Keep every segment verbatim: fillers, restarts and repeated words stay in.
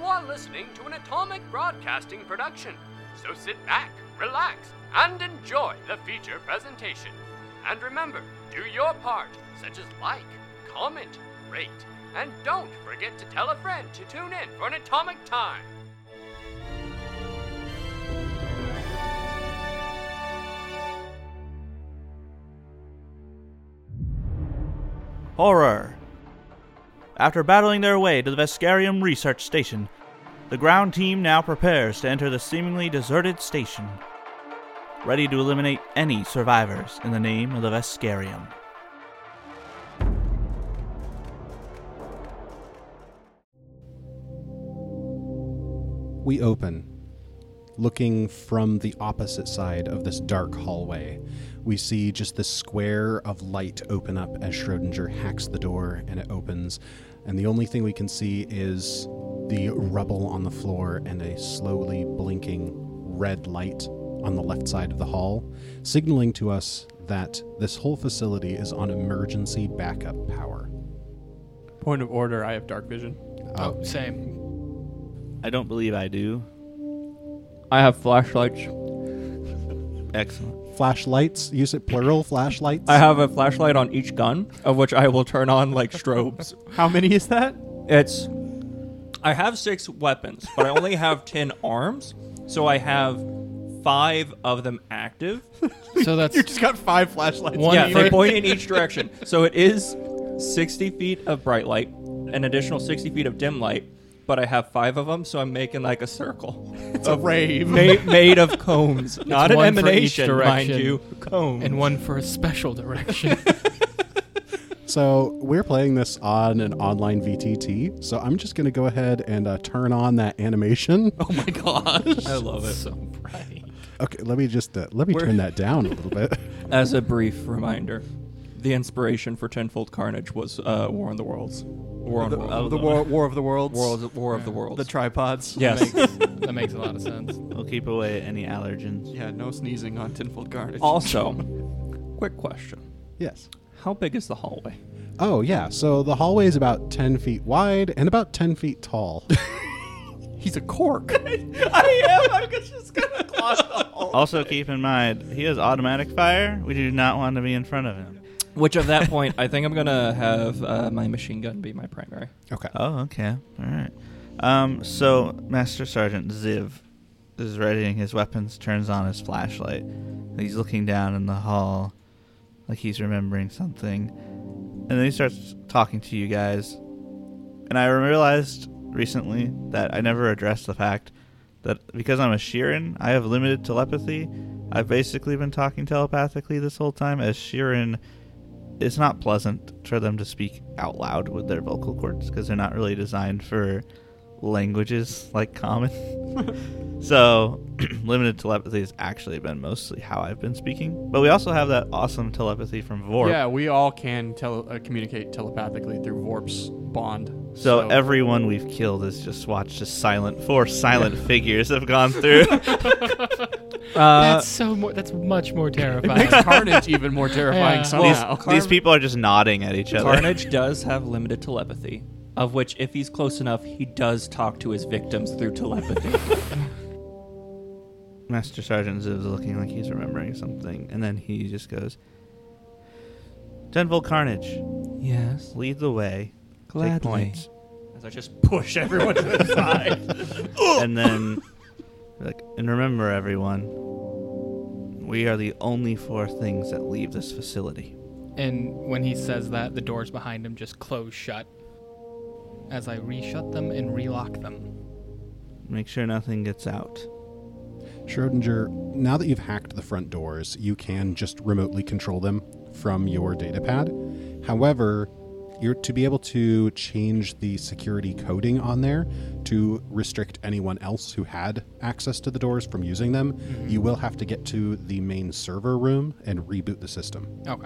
are listening to an Atomic Broadcasting production, so sit back, relax, and enjoy the feature presentation. And remember, do your part, such as like, comment, rate, and don't forget to tell a friend to tune in for an Atomic Time. Horror. After battling their way to the Veskarium research station, the ground team now prepares to enter the seemingly deserted station, ready to eliminate any survivors in the name of the Veskarium. We open, looking from the opposite side of this dark hallway. We see just this square of light open up as Schrodinger hacks the door and it opens, and the only thing we can see is the rubble on the floor and a slowly blinking red light on the left side of the hall, signaling to us that this whole facility is on emergency backup power. Point of order, I have dark vision. Oh, Oh, same. I don't believe I do. I have flashlights. Excellent. flashlights? Use it plural, flashlights? I have a flashlight on each gun, of which I will turn on like strobes. How many is that? It's... I have six weapons, but I only have ten arms, so I have five of them active. So that's You just got five flashlights. One yeah, for- they point in each direction. So it is sixty feet of bright light, an additional sixty feet of dim light, but I have five of them, so I'm making like a circle. It's a rave. made, made of cones. Not an one for each emanation, mind direction. you. Cones. and one for a special direction. So we're playing this on an online V T T, so I'm just going to go ahead and uh, turn on that animation. Oh my gosh. I love it. So bright. Okay, let me just uh, let me We're- turn that down a little bit. As a brief reminder, the inspiration for Tenfold Carnage was uh, War on the Worlds. War on The, Worlds. uh, the war, war of the Worlds. War, of the, War of the Worlds. The tripods. Yes. That makes, that makes a lot of sense. We'll keep away any allergens. Yeah, no sneezing on Tinfold Carnage. Also, quick question. Yes. How big is the hallway? Oh, yeah. So the hallway is about ten feet wide and about ten feet tall. He's a cork. I am. I'm just going to clog the hall. Also, keep in mind, he has automatic fire. We do not want to be in front of him. Which, at that point, I think I'm going to have uh, my machine gun be my primary. Okay. Oh, okay. All right. Um, so, Master Sergeant Ziv is readying his weapons, turns on his flashlight. He's looking down in the hall like he's remembering something. And then he starts talking to you guys. And I realized recently that I never addressed the fact that because I'm a Sheeran, I have limited telepathy. I've basically been talking telepathically this whole time, as Sheeran, it's not pleasant for them to speak out loud with their vocal cords because they're not really designed for languages like common. So limited telepathy has actually been mostly how I've been speaking. But we also have that awesome telepathy from Vorp. Yeah, we all can tele- uh, communicate telepathically through Vorp's bond. So, everyone we've killed has just watched as silent, four silent figures have gone through. Uh, that's so more. That's much more It terrifying. makes Carnage even more terrifying Yeah. somehow. these, these people are just nodding at each other. Carnage does have limited telepathy, of which, if he's close enough, he does talk to his victims through telepathy. Master Sergeant Ziv's looking like he's remembering something, and then he just goes, Tenfold Carnage, Yes. lead the way. Take Gladly. points. As I just push everyone to the side. And then, like, and remember, everyone, we are the only four things that leave this facility. And when he says that, the doors behind him just close shut as I reshut them and relock them. Make sure nothing gets out. Schrodinger, now that you've hacked the front doors, you can just remotely control them from your datapad. However, you're to be able to change the security coding on there to restrict anyone else who had access to the doors from using them. Mm-hmm. You will have to get to the main server room and reboot the system. Okay.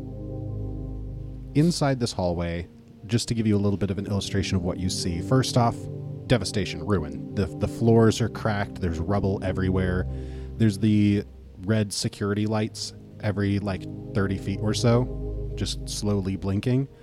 Inside this hallway, just to give you a little bit of an illustration of what you see. First off, devastation, ruin. The the floors are cracked. There's rubble everywhere. There's the red security lights every like thirty feet or so, just slowly blinking.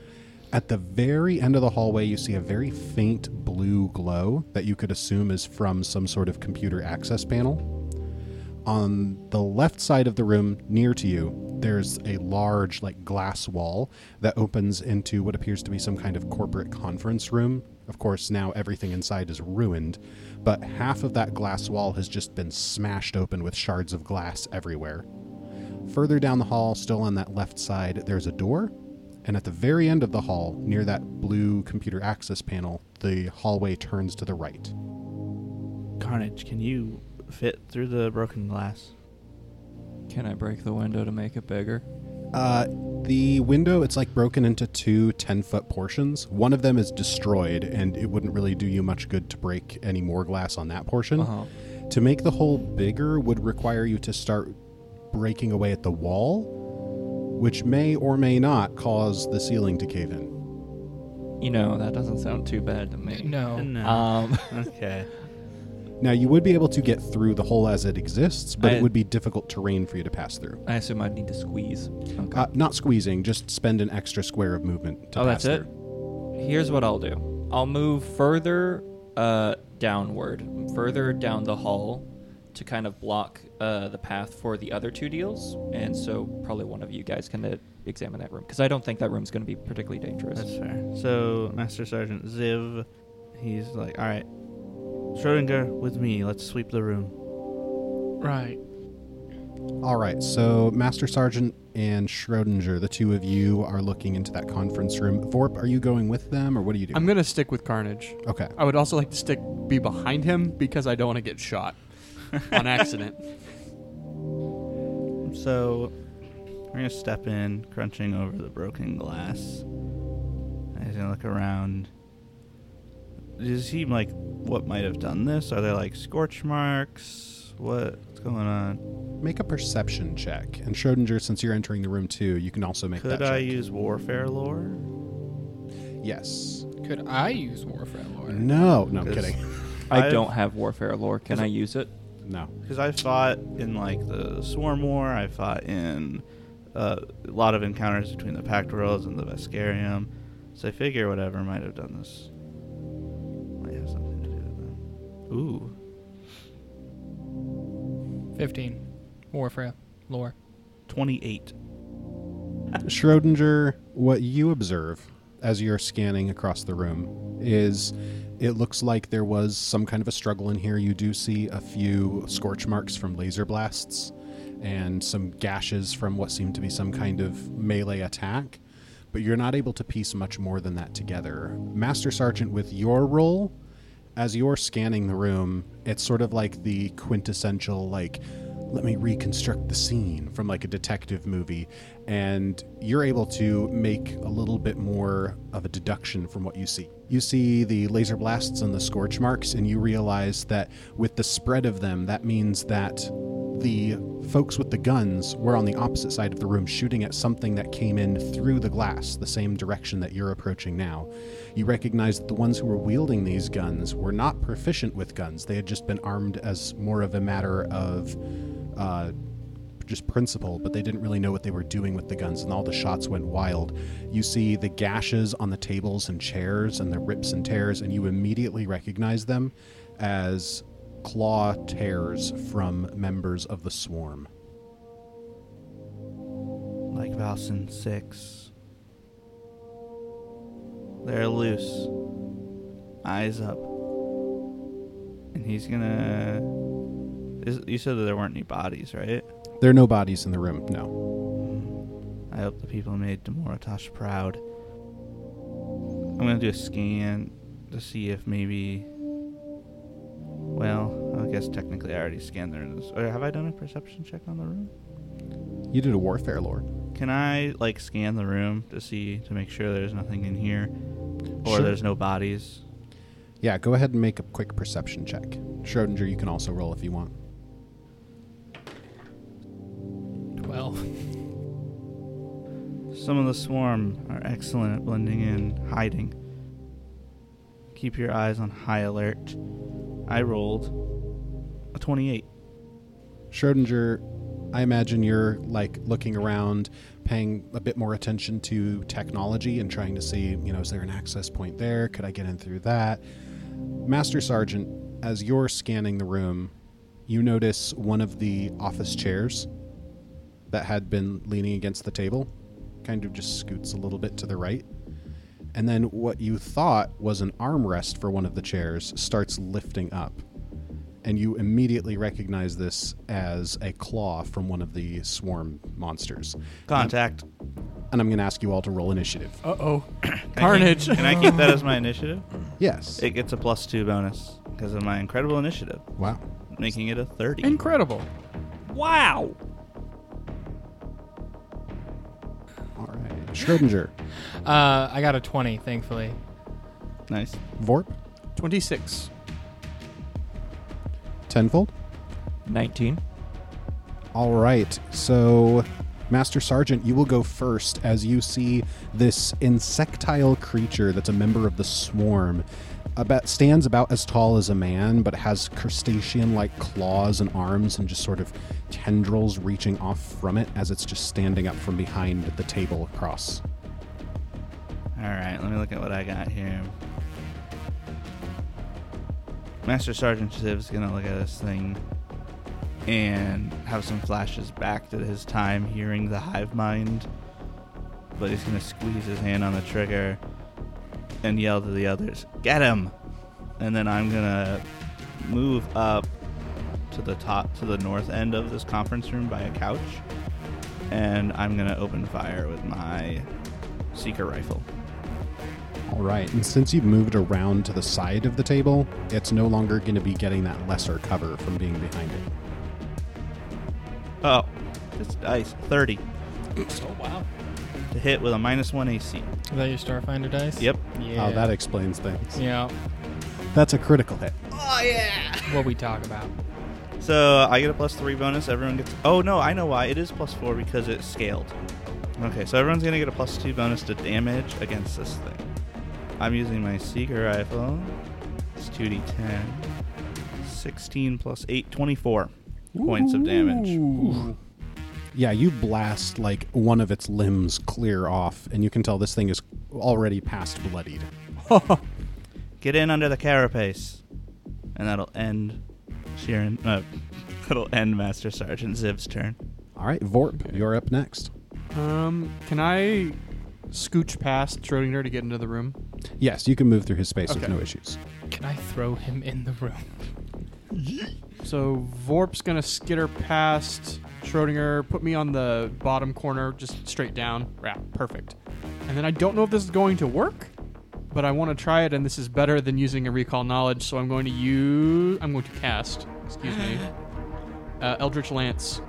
At the very end of the hallway, you see a very faint blue glow that you could assume is from some sort of computer access panel. On the left side of the room, near to you, there's a large, like, glass wall that opens into what appears to be some kind of corporate conference room. Of course, now everything inside is ruined, but half of that glass wall has just been smashed open with shards of glass everywhere. Further down the hall, still on that left side, there's a door. And at the very end of the hall, near that blue computer access panel, the hallway turns to the right. Carnage, can you fit through the broken glass? Can I break the window to make it bigger? Uh, the window, it's like broken into two ten-foot portions. One of them is destroyed, and it wouldn't really do you much good to break any more glass on that portion. Uh-huh. To make the hole bigger would require you to start breaking away at the wall, which may or may not cause the ceiling to cave in. You know, that doesn't sound too bad to me. No. No. Um, Okay. Now, you would be able to get through the hole as it exists, but I- it would be difficult terrain for you to pass through. I assume I'd need to squeeze. Okay. Uh, not squeezing, just spend an extra square of movement to oh, pass that's it? through. Here's what I'll do. I'll move further uh, downward, further down the hall to kind of block uh, the path for the other two deals. And so probably one of you guys can uh, examine that room, because I don't think that room's going to be particularly dangerous. That's fair. So, Master Sergeant Ziv, he's like, all right, Schrodinger, with me. Let's sweep the room. Right. All right, so Master Sergeant and Schrodinger, the two of you are looking into that conference room. Vorp, are you going with them, or what are you doing? I'm gonna stick with Carnage. Okay. I would also like to stick be behind him because I don't want to get shot on accident. So, we're going to step in, crunching over the broken glass. And he's going to look around. Does it seem like what might have done this? Are there, like, scorch marks? What's going on? Make a perception check. And Schrodinger, since you're entering the room too, you can also make Could that I check. use warfare lore? Yes. Could I use warfare lore? No, no, I'm 'Cause kidding. I I've- don't have warfare lore. Can Is it- I use it? No. Because I fought in, like, the Swarm War. I fought in uh, a lot of encounters between the Pact Worlds and the Veskarium. So I figure whatever might have done this might have something to do with them. Ooh. fifteen. Warfare lore. twenty-eight. Schrodinger, what you observe as you're scanning across the room is it looks like there was some kind of a struggle in here. You do see a few scorch marks from laser blasts and some gashes from what seemed to be some kind of melee attack, but you're not able to piece much more than that together. Master Sergeant, with your role, as you're scanning the room, it's sort of like the quintessential, like, let me reconstruct the scene from like a detective movie, and you're able to make a little bit more of a deduction from what you see. You see the laser blasts and the scorch marks, and you realize that with the spread of them, that means that the folks with the guns were on the opposite side of the room shooting at something that came in through the glass, the same direction that you're approaching now. You recognize that the ones who were wielding these guns were not proficient with guns. They had just been armed as more of a matter of uh, just principle, but they didn't really know what they were doing with the guns, and all the shots went wild. You see the gashes on the tables and chairs and the rips and tears, and you immediately recognize them as claw tears from members of the swarm. Like Valson six. They're loose. Eyes up. And he's gonna... Is, you said that there weren't any bodies, right? There are no bodies in the room, no. I hope the people made Demoratosh proud. I'm gonna do a scan to see if maybe... Well, I guess technically I already scanned their... Or have I done a perception check on the room? You did a warfare lore. Can I, like, scan the room to see, to make sure there's nothing in here? Or Sure. there's no bodies? Yeah, go ahead and make a quick perception check. Schrodinger, you can also roll if you want. twelve. Some of the swarm are excellent at blending in, hiding. Keep your eyes on high alert. I rolled a twenty-eight. Schrodinger, I imagine you're like looking around, paying a bit more attention to technology and trying to see, you know, is there an access point there? Could I get in through that? Master Sergeant, as you're scanning the room, you notice one of the office chairs that had been leaning against the table kind of just scoots a little bit to the right. And then what you thought was an armrest for one of the chairs starts lifting up. And you immediately recognize this as a claw from one of the swarm monsters. Contact. And I'm going to ask you all to roll initiative. Uh-oh. Can I keep- Carnage. Can I keep that as my initiative? Yes. It gets a plus two bonus because of my incredible initiative, Wow. making it a thirty. Incredible. Wow. All right. Schrodinger. Uh, I got a twenty, thankfully. Nice. Vorp. twenty-six. Tenfold. nineteen. All right. So, Master Sergeant, you will go first as you see this insectile creature that's a member of the swarm. About stands about as tall as a man, but has crustacean-like claws and arms and just sort of tendrils reaching off from it as it's just standing up from behind the table across. All right, let me look at what I got here. Master Sergeant Ziv's gonna look at this thing and have some flashes back to his time hearing the hive mind, but he's gonna squeeze his hand on the trigger and yell to the others, "Get him!" And then I'm gonna move up to the top, to the north end of this conference room by a couch, and I'm gonna open fire with my seeker rifle. All right, and since you've moved around to the side of the table, it's no longer going to be getting that lesser cover from being behind it. Oh, this dice thirty Oh, wow. to hit with a minus one A C. Is that your Starfinder dice? Yep. Yeah. Oh, that explains things. Yeah. That's a critical hit. What we talk about. So I get a plus three bonus. Everyone gets. Oh no, I know why. It is plus four because it's scaled. Okay, so everyone's gonna get a plus two bonus to damage against this thing. I'm using my seeker rifle. It's two d ten. sixteen plus eight, twenty-four points of damage. Ooh. Yeah, you blast like one of its limbs clear off, and you can tell this thing is already past bloodied. Get in under the carapace, and that'll end Sheeran. Uh, that'll end Master Sergeant Ziv's turn. All right, Vorp, you're up next. Um, can I scooch past Schrodinger to get into the room? Yes, you can move through his space with Okay. no issues. Can I throw him in the room? So Vorp's gonna skitter past Schrodinger, put me on the bottom corner, just straight down. Yeah, perfect. And then I don't know if this is going to work, but I want to try it, and this is better than using a recall knowledge, so I'm going to use... I'm going to cast, excuse me, uh, Eldritch Lance.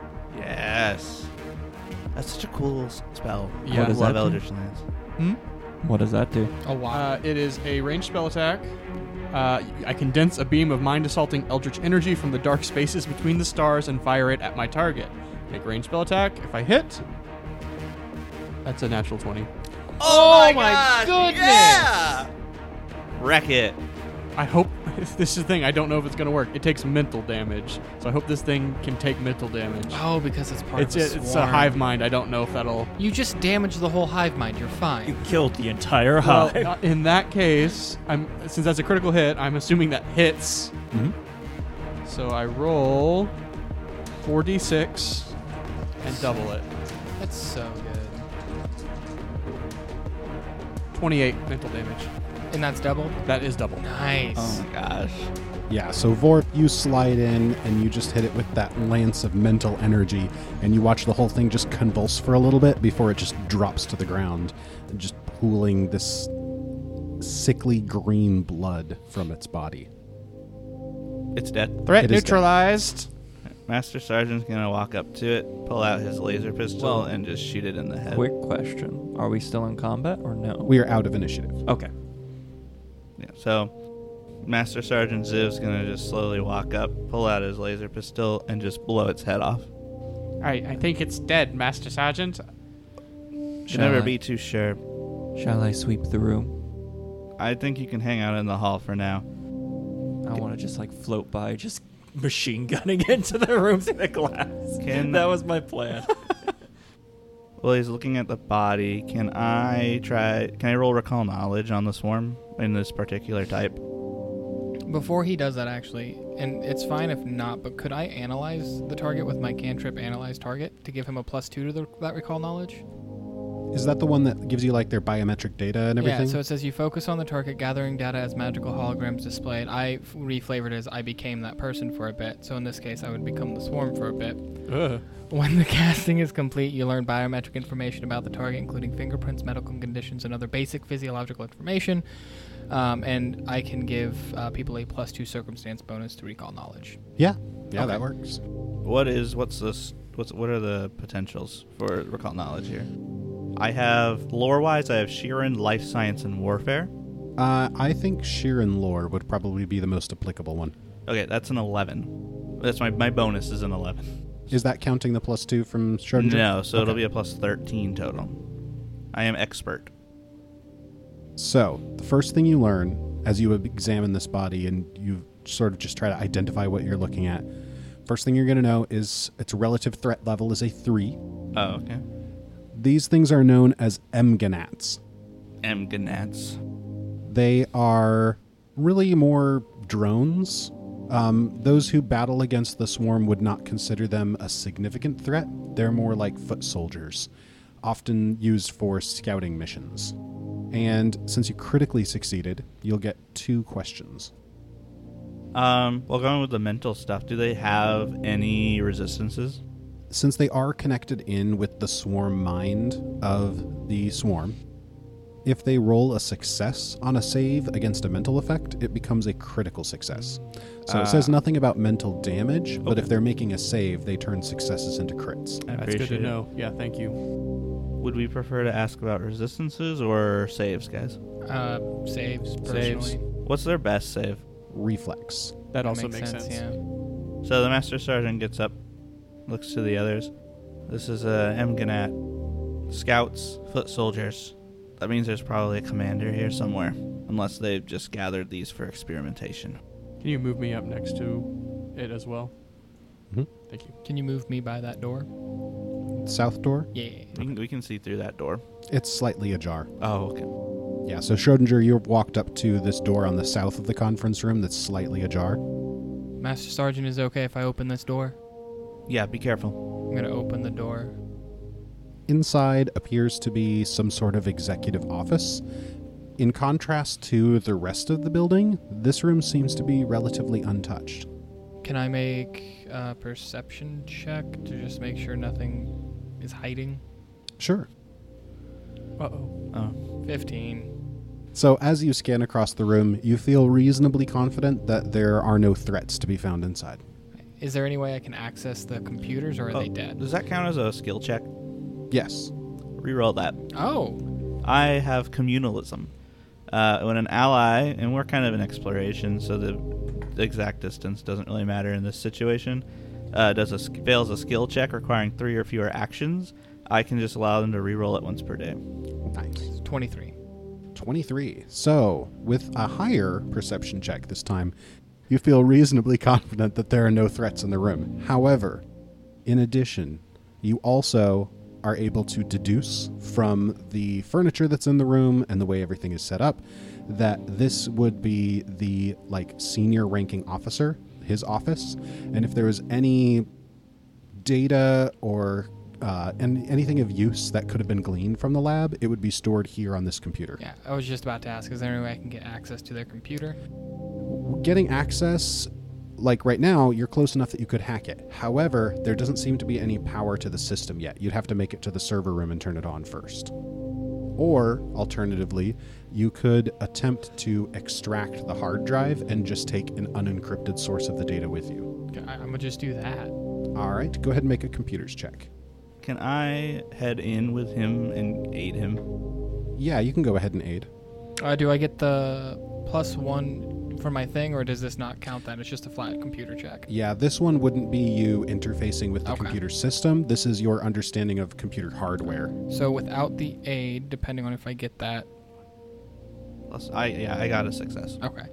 Yes. That's such a cool s- spell. Yeah. I does love that do? Eldritch Lance. Hmm? What does that do? Oh, wow. Uh, it is a ranged spell attack. Uh, I condense a beam of mind-assaulting eldritch energy from the dark spaces between the stars and fire it at my target. Make ranged spell attack. If I hit, that's a natural twenty. Oh, my goodness! Yeah! Wreck it. I hope this is the thing. I don't know if it's going to work. It takes mental damage, so I hope this thing can take mental damage. Oh, because it's part It's of a a, it's a swarm. hive mind. I don't know if that'll. You just damaged the whole hive mind. You're fine. Killed the entire Well, hive. uh, in that case, I'm since that's a critical hit, I'm assuming that hits. Mm-hmm. So I roll four d six and double it. That's so good. twenty-eight mental damage. And that's double? That is double. Nice. Oh my gosh. Yeah, so Vorp, you slide in and you just hit it with that lance of mental energy, and you watch the whole thing just convulse for a little bit before it just drops to the ground, just pooling this sickly green blood from its body. It's dead. Threat It is neutralized. Master Sergeant's gonna walk up to it, pull out his laser pistol, Well, and just shoot it in the head. Quick question. Are we still in combat or no? We are out of initiative. Okay. Yeah, so Master Sergeant Ziv's gonna just slowly walk up, pull out his laser pistol, and just blow its head off. I, I think it's dead, Master Sergeant. Should Shall never I- be too sure. Shall I sweep the room? I think you can hang out in the hall for now. I want to just like float by, just machine gunning into the room through the glass. Can- that was my plan. Well, he's looking at the body. Can I try? Can I roll recall knowledge on the swarm in this particular type? Before he does that, actually, and it's fine if not, but could I analyze the target with my cantrip analyze target to give him a plus two to the, that recall knowledge? Is that the one that gives you like their biometric data and everything? Yeah, so it says you focus on the target, gathering data as magical holograms displayed. I f- reflavored it as I became that person for a bit. So in this case, I would become the swarm for a bit. Ugh. When the casting is complete, you learn biometric information about the target, including fingerprints, medical conditions, and other basic physiological information. Um, and I can give uh, people a plus two circumstance bonus to recall knowledge. Yeah. Yeah, Okay. that works. What is? What's this? What's? What are the potentials for recall knowledge here? I have lore-wise. I have Sheeran, life science, and warfare. Uh, I think Sheeran lore would probably be the most applicable one. Okay, that's an eleven. That's my my bonus is an eleven. Is that counting the plus two from Schrodinger? No, so it'll Okay. be a plus thirteen total. I am expert. So, the first thing you learn as you examine this body and you sort of just try to identify what you're looking at, first thing you're going to know is its relative threat level is a three. Oh, okay. These things are known as Emganats. M Gnats. They are really more drones. Um, those who battle against the swarm would not consider them a significant threat. They're more like foot soldiers, often used for scouting missions. And since you critically succeeded, you'll get two questions. Um, well, going with the mental stuff, do they have any resistances? Since they are connected in with the swarm mind of the swarm, if they roll a success on a save against a mental effect, it becomes a critical success. So Ah. it says nothing about mental damage, but Okay. if they're making a save, they turn successes into crits. I That's good to appreciate it. know. Yeah, thank you. Would we prefer to ask about resistances or saves, guys? Uh, saves, personally. Saves. What's their best save? Reflex. That, That also makes sense. yeah. So the Master Sergeant gets up, looks to the others. This is a Emganat. Scouts, foot soldiers. That means there's probably a commander here somewhere, unless they've just gathered these for experimentation. Can you move me up next to it as well? Mhm. Thank you. Can you move me by that door? South door, Yeah. We can, we can see through that door. it's slightly ajar. Oh, okay. Yeah, so Schrodinger, you walked up to this door on the south of the conference room that's slightly ajar. Master Sergeant, is it okay if I open this door? Yeah, be careful. I'm gonna open the door. Inside appears to be some sort of executive office. In contrast to the rest of the building, this room seems to be relatively untouched. Can I make a perception check to just make sure nothing is hiding? Sure. Uh-oh. Oh, fifteen. So as you scan across the room, you feel reasonably confident that there are no threats to be found inside. Is there any way I can access the computers, or are Oh, they dead? Does that count as a skill check? Yes. Reroll that. Oh, I have communalism. Uh, when an ally, and we're kind of in exploration, so the, the exact distance doesn't really matter in this situation, uh, does a sk- fails a skill check requiring three or fewer actions, I can just allow them to reroll it once per day. Nice. twenty-three. twenty-three. So, with a higher perception check this time, you feel reasonably confident that there are no threats in the room. However, in addition, you also are able to deduce from the furniture that's in the room and the way everything is set up that this would be the like senior ranking officer, his office, and if there was any data or uh, and anything of use that could have been gleaned from the lab, it would be stored here on this computer. Yeah, I was just about to ask, is there any way I can get access to their computer? Getting access, like right now, you're close enough that you could hack it. However, there doesn't seem to be any power to the system yet. You'd have to make it to the server room and turn it on first. Or, alternatively, you could attempt to extract the hard drive and just take an unencrypted source of the data with you. Okay, I- I'm gonna just do that. All right, go ahead and make a computers check. Can I head in with him and aid him? Yeah, you can go ahead and aid. Uh, do I get the plus one for my thing, or does this not count that? It's just a flat computer check. Yeah, this one wouldn't be you interfacing with the Okay. computer system. This is your understanding of computer hardware. So without the aid, depending on if I get that, Plus, I yeah, I got a success. okay.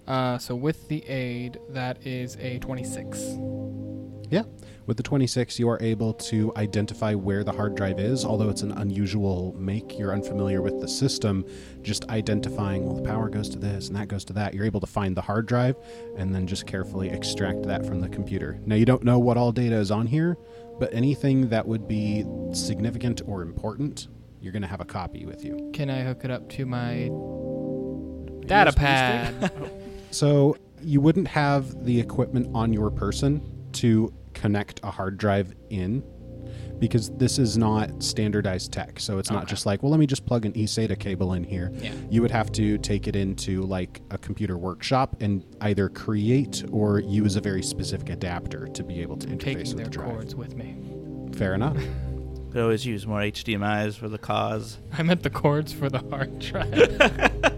Uh, so with the aid, that is a twenty-six. Yeah. With the twenty-six, you are able to identify where the hard drive is. Although it's an unusual make, you're unfamiliar with the system. Just identifying, well, the power goes to this and that goes to that. You're able to find the hard drive and then just carefully extract that from the computer. Now, you don't know what all data is on here, but anything that would be significant or important, you're going to have a copy with you. Can I hook it up to my data pad? So you wouldn't have the equipment on your person to connect a hard drive in, because this is not standardized tech. So it's not Okay. just like, well, let me just plug an eSATA cable in here. Yeah. You would have to take it into like a computer workshop and either create or use a very specific adapter to be able to I'm interface taking with their the drive. cords with me. Fair enough. Could always use more H D M Is for the cause. I meant the cords for the hard drive.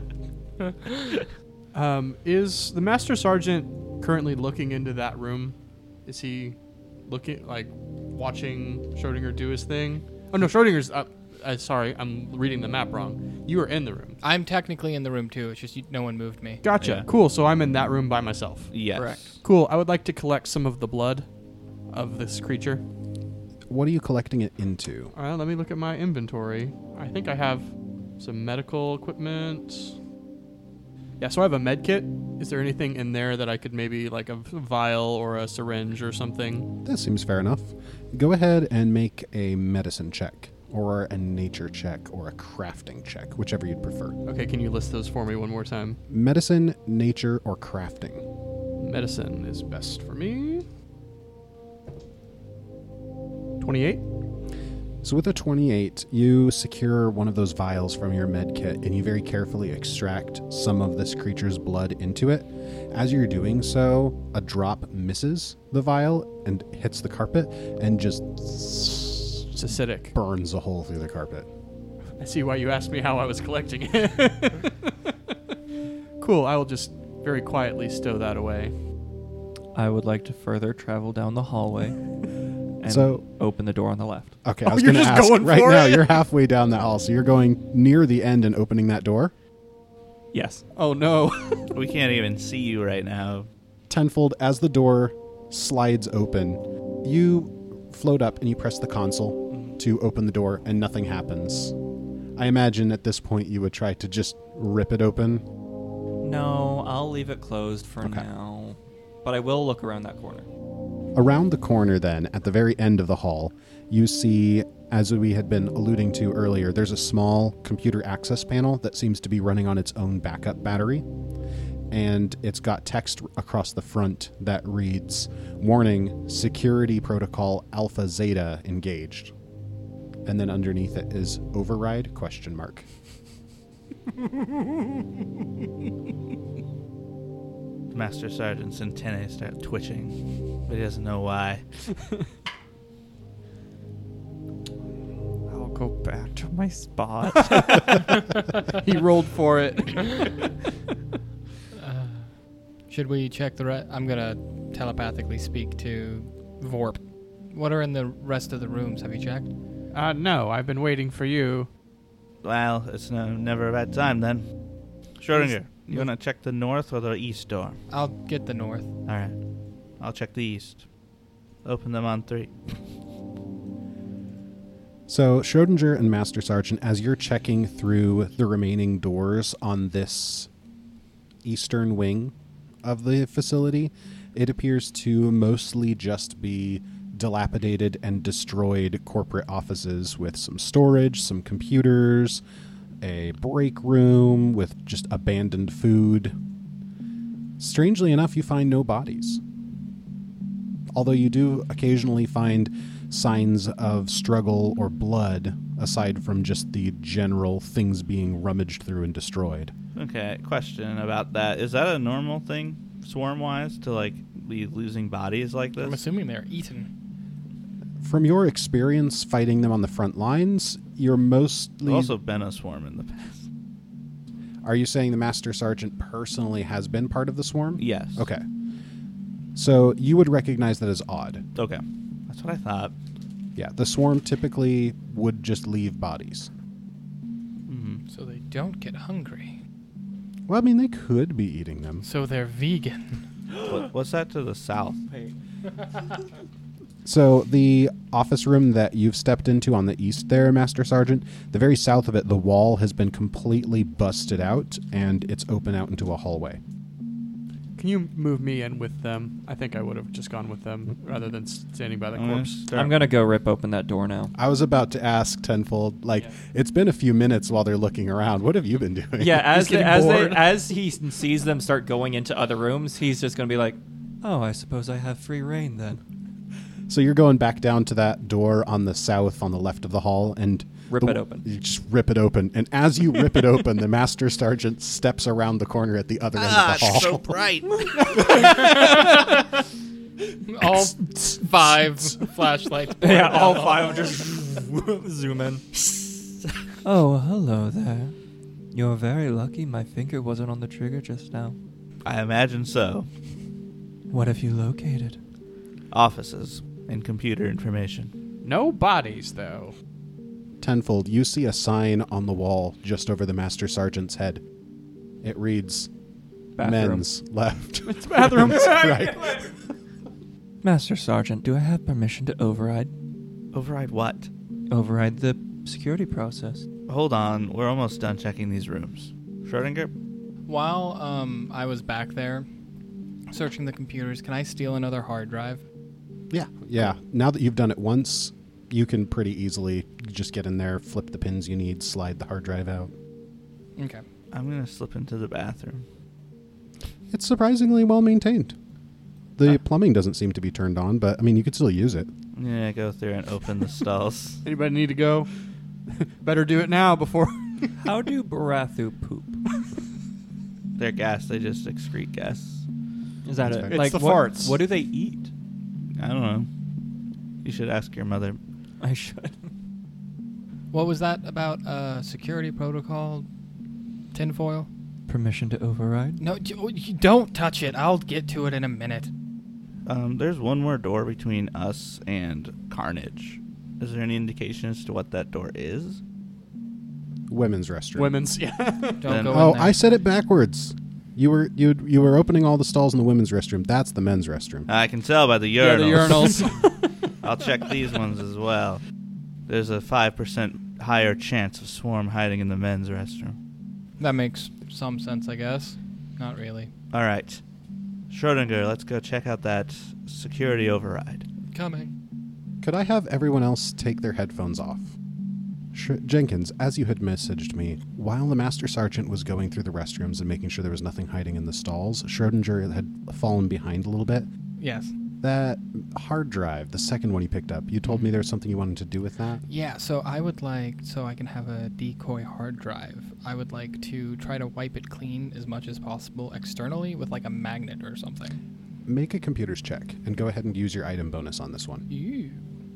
Um, is the Master Sergeant currently looking into that room? Is he looking, like, watching Schrodinger do his thing? Oh, no, Schrodinger's up. Uh, sorry, I'm reading the map wrong. You are in the room. I'm technically in the room too. It's just you, no one moved me. Gotcha. Yeah. Cool. So I'm in that room by myself. Yes. Correct. Cool. I would like to collect some of the blood of this creature. What are you collecting it into? All right, let me look at my inventory. I think I have some medical equipment. Yeah, so I have a med kit. Is there anything in there that I could maybe, like a vial or a syringe or something? That seems fair enough. Go ahead and make a medicine check, or a nature check, or a crafting check, whichever you'd prefer. Okay, can you list those for me one more time? Medicine, nature, or crafting. Medicine is best for me. twenty-eight? So with a twenty-eight, you secure one of those vials from your med kit and you very carefully extract some of this creature's blood into it. As you're doing so, a drop misses the vial and hits the carpet and just It's acidic. burns a hole through the carpet. I see why you asked me how I was collecting it. Cool, I will just very quietly stow that away. I would like to further travel down the hallway and So- open the door on the left. Okay, Oh, I was you're going to just ask going right for now, it? you're halfway down that hall, so you're going near the end and opening that door. Yes. Oh no. We can't even see you right now. Tenfold, as the door slides open, you float up and you press the console to open the door and nothing happens. I imagine at this point you would try to just rip it open. No, I'll leave it closed for Okay. now. But I will look around that corner. Around the corner then, at the very end of the hall, you see, as we had been alluding to earlier, there's a small computer access panel that seems to be running on its own backup battery. And it's got text across the front that reads, "Warning, security protocol Alpha Zeta engaged." And then underneath it is "Override?" question mark. Master Sergeant's antennae start twitching, but he doesn't know why. I'll go back to my spot. He rolled for it. Uh, should we check the rest? I'm gonna telepathically speak to Vorp. What are in the rest of the rooms? Have you checked? Uh, no, I've been waiting for you. Well, it's no, never a bad time then. Schrodinger, you want to check the north or the east door? I'll get the north. All right. I'll check the east. Open them on three. So, Schrodinger and Master Sergeant, as you're checking through the remaining doors on this eastern wing of the facility, it appears to mostly just be dilapidated and destroyed corporate offices with some storage, some computers, a break room with just abandoned food. Strangely enough, you find no bodies. Although you do occasionally find signs of struggle or blood, aside from just the general things being rummaged through and destroyed. Okay, question about that. Is that a normal thing, swarm-wise, to, like, be losing bodies like this? I'm assuming they're eaten. From your experience fighting them on the front lines, you're mostly... There's also been a swarm in the past. Are you saying the Master Sergeant personally has been part of the swarm? Yes. Okay. So you would recognize that as odd. Okay. That's what I thought. Yeah, the swarm typically would just leave bodies. Mm-hmm. So they don't get hungry. Well, I mean, they could be eating them. So they're vegan. What, what's that to the south? So the office room that you've stepped into on the east there, Master Sergeant, the very south of it, the wall has been completely busted out, and it's open out into a hallway. Can you move me in with them? I think I would have just gone with them rather than standing by the I'm gonna corpse. start- I'm gonna go rip open that door now. I was about to ask Tenfold, like, Yeah. it's been a few minutes while they're looking around. What have you been doing? Yeah, as they, getting as they, bored. as he s- sees them start going into other rooms, he's just gonna be like, "Oh, I suppose I have free reign then." So you're going back down to that door on the south, on the left of the hall, and Rip the- it open. You just rip it open, and as you rip it open, the Master Sergeant steps around the corner at the other end of the hall. bright. All five flashlights. Yeah, all five just zoom in. Oh, hello there. You're very lucky my finger wasn't on the trigger just now. I imagine so. What have you located? Offices and computer information. No bodies, though. Tenfold, you see a sign on the wall just over the Master Sergeant's head. It reads, Bathroom. men's left. It's bathroom. Right. Master Sergeant, do I have permission to override Override what? override the security process? Hold on, we're almost done checking these rooms. Schrodinger? While um, I was back there searching the computers, can I steal another hard drive? Yeah, yeah. Now that you've done it once, you can pretty easily just get in there, flip the pins you need, slide the hard drive out. Okay. I'm gonna slip into the bathroom. It's surprisingly well maintained. The Ah. plumbing doesn't seem to be turned on, but I mean, you could still use it. Yeah, go through and open the stalls. Anybody need to go? Better do it now before. How do Barathu poop? They're gas, they just excrete gas. Is that That's it? fair. It's Like the what, farts. What do they eat? I don't know. You should ask your mother. I should. What was that about uh, security protocol? Tinfoil? Permission to override? No, j- oh, you don't touch it. I'll get to it in a minute. Um, there's one more door between us and Carnage. Is there any indication as to what that door is? Women's restroom. Women's, yeah. Don't Then- go Oh, in there. I said it backwards. You were you you were opening all the stalls in the women's restroom. That's the men's restroom. I can tell by the Yeah, urinals. the urinals. I'll check these ones as well. There's a five percent higher chance of swarm hiding in the men's restroom. That makes some sense, I guess. Not really. All right. Schrodinger, let's go check out that security override. Coming. Could I have everyone else take their headphones off? Sh- Jenkins, as you had messaged me, while the Master Sergeant was going through the restrooms and making sure there was nothing hiding in the stalls, Schrodinger had fallen behind a little bit. Yes. That hard drive, the second one you picked up, you told me there was something you wanted to do with that? Yeah, so I would like, so I can have a decoy hard drive, I would like to try to wipe it clean as much as possible externally with like a magnet or something. Make a computer's check and go ahead and use your item bonus on this one. Ew.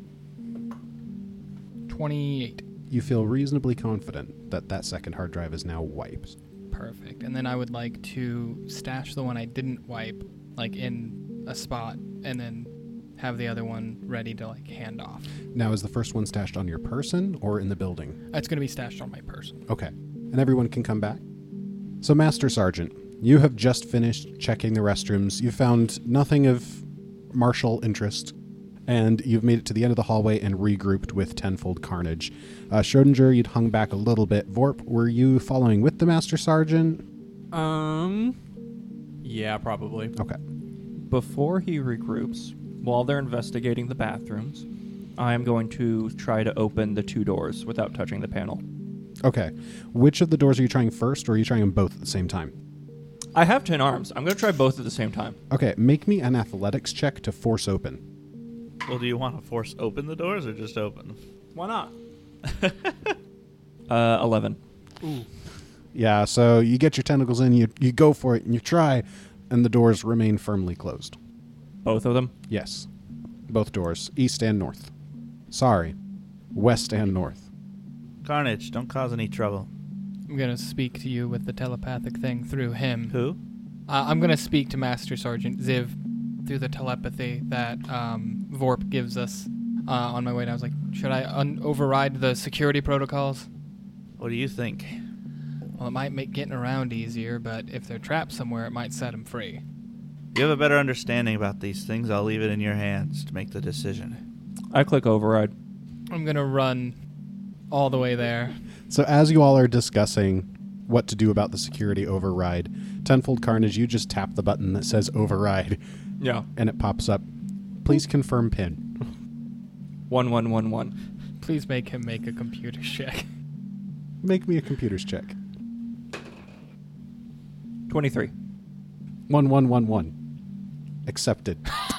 twenty-eight. You feel reasonably confident that that second hard drive is now wiped. Perfect. And then I would like to stash the one I didn't wipe, like in a spot, and then have the other one ready to like hand off. Now, is the first one stashed on your person or in the building? It's going to be stashed on my person. Okay. And everyone can come back? So, Master Sergeant, you have just finished checking the restrooms. You found nothing of martial interest, and you've made it to the end of the hallway and regrouped with Tenfold Carnage. Uh, Schrodinger, you'd hung back a little bit. Vorp, were you following with the Master Sergeant? Um. Yeah, probably. Okay. Before he regroups, while they're investigating the bathrooms, I am going to try to open the two doors without touching the panel. Okay. Which of the doors are you trying first, or are you trying them both at the same time? I have ten arms. I'm going to try both at the same time. Okay, make me an athletics check to force open. Well, do you want to force open the doors or just open them? Why not? uh, eleven. Yeah, so you get your tentacles in, you, you go for it, and you try, and the doors remain firmly closed. Both of them? Yes. Both doors, east and north. Sorry, west and north. Carnage, don't cause any trouble. I'm going to speak to you with the telepathic thing through him. Who? Uh, I'm going to speak to Master Sergeant Ziv through the telepathy that um, Vorp gives us uh, on my way down. I was like, should I un- override the security protocols? What do you think? Well, it might make getting around easier, but if they're trapped somewhere, it might set them free. You have a better understanding about these things. I'll leave it in your hands to make the decision. I click override. I'm going to run all the way there. So as you all are discussing what to do about the security override, Tenfold Carnage, you just tap the button that says override, Yeah. and it pops up. Please confirm PIN. One one one one. Please make him make a computer check. Make me a computer's check. Twenty-three. One one one one. Accepted.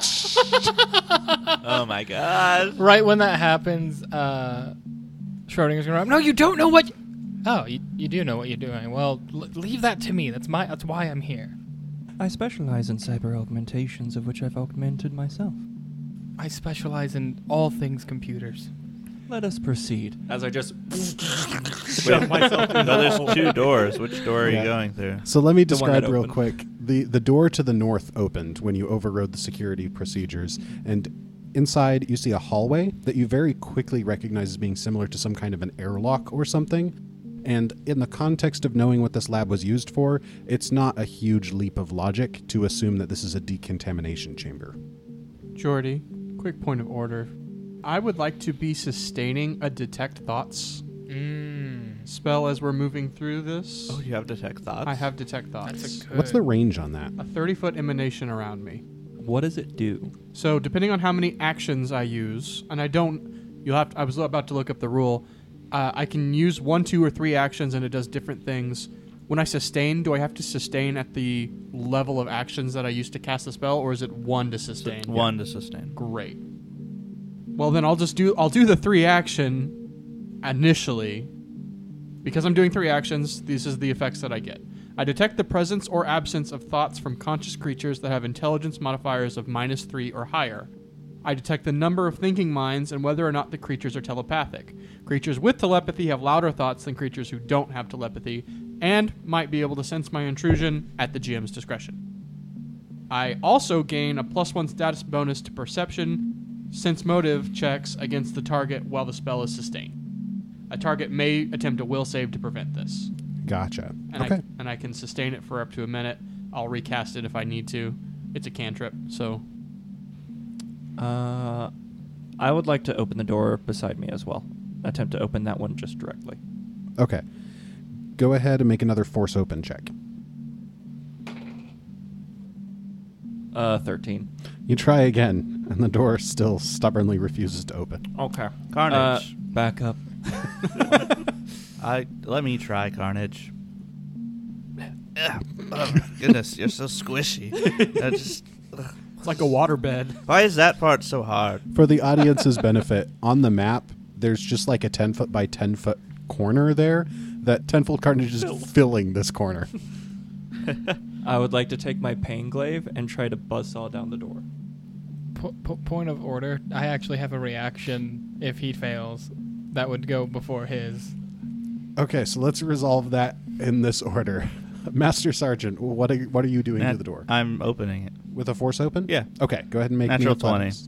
Oh my god. Right when that happens, uh, Schrodinger's going to run. No, you don't know what... You- oh, you, you do know what you're doing. Well, l- leave that to me. That's my. That's why I'm here. I specialize in cyber augmentations, of which I've augmented myself. I specialize in all things computers. Let us proceed. As I just Wait, no, there's two doors. Which door are Yeah. you going through? So let me The one describe that real opened. quick. The the door to the north opened when you overrode the security procedures, and inside you see a hallway that you very quickly recognize as being similar to some kind of an airlock or something. And in the context of knowing what this lab was used for, it's not a huge leap of logic to assume that this is a decontamination chamber. Jordy, quick point of order. I would like to be sustaining a detect thoughts Mmm. spell as we're moving through this. Oh, you have detect thoughts? I have detect thoughts. That's a good... What's the range on that? a thirty foot emanation around me. What does it do? So depending on how many actions I use, and I don't, you'll have. To, I was about to look up the rule. Uh, I can use one, two, or three actions, and it does different things. When I sustain, do I have to sustain at the level of actions that I used to cast the spell, or is it one to sustain? One to sustain. Great. Well, then I'll just do. I'll do the three action initially, because I'm doing three actions. This is the effects that I get. I detect the presence or absence of thoughts from conscious creatures that have intelligence modifiers of minus three or higher. I detect the number of thinking minds and whether or not the creatures are telepathic. Creatures with telepathy have louder thoughts than creatures who don't have telepathy, and might be able to sense my intrusion at the G M's discretion. I also gain a plus one status bonus to perception, sense motive checks against the target while the spell is sustained. A target may attempt a will save to prevent this. Gotcha. And Okay. I, and I can sustain it for up to a minute. I'll recast it if I need to. It's a cantrip, so... Uh, I would like to open the door beside me as well. Attempt to open that one just directly. Okay. Go ahead and make another force open check. Uh, thirteen. You try again, and the door still stubbornly refuses to open. Okay. Carnage. Uh, back up. I let me try Carnage. Ugh. Oh goodness, you're so squishy. I just. Ugh. It's like a waterbed. Why is that part so hard? For the audience's benefit, on the map, there's just like a ten foot by ten foot corner there that Tenfold Carnage is filling this corner. I would like to take my pain glaive and try to buzzsaw down the door. Po- po- point of order. I actually have a reaction if he fails. That would go before his. Okay, so let's resolve that in this order. Master Sergeant, what are, what are you doing Nat- to the door? I'm opening it. With a force open? Yeah. Okay, go ahead and make Natural me athletics.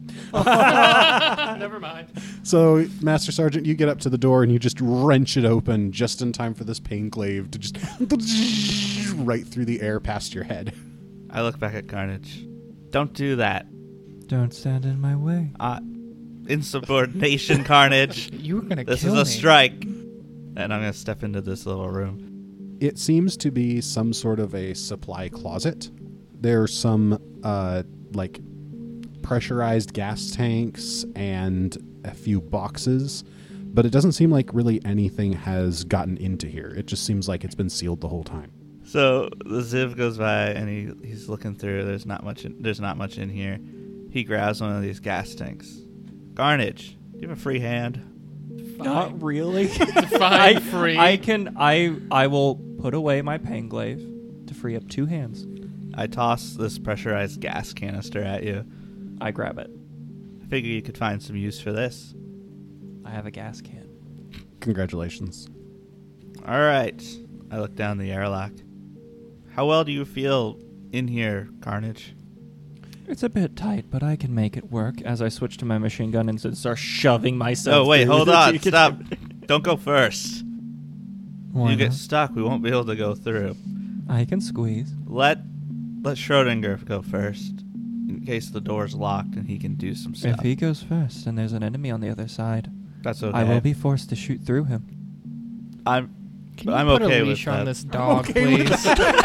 Never mind. So, Master Sergeant, you get up to the door and you just wrench it open just in time for this pain glaive to just right through the air past your head. I look back at Carnage. Don't do that. Don't stand in my way. Uh, insubordination, Carnage. You were gonna This kill is a me. strike. And I'm going to step into this little room. It seems to be some sort of a supply closet. There's some, uh, like, pressurized gas tanks and a few boxes, but it doesn't seem like really anything has gotten into here. It just seems like it's been sealed the whole time. So the Ziv goes by and he, he's looking through. There's not much. In, there's not much in here. He grabs one of these gas tanks. Carnage, do you have a free hand? Not really. Define I, free. I can. I. I will put away my pain glaive to free up two hands. I toss this pressurized gas canister at you. I grab it. I figure you could find some use for this. I have a gas can. Congratulations. All right. I look down the airlock. How well do you feel in here, Carnage? It's a bit tight, but I can make it work. As I switch to my machine gun and start shoving myself. Oh, wait, through hold the on. ticket. Stop. Don't go first. Why you get not? stuck, we won't be able to go through. I can squeeze. Let let Schrodinger go first, in case the door's locked and he can do some stuff. If he goes first and there's an enemy on the other side, That's okay. I will be forced to shoot through him. I'm. Can you I'm put okay a with leash on that. this dog, okay with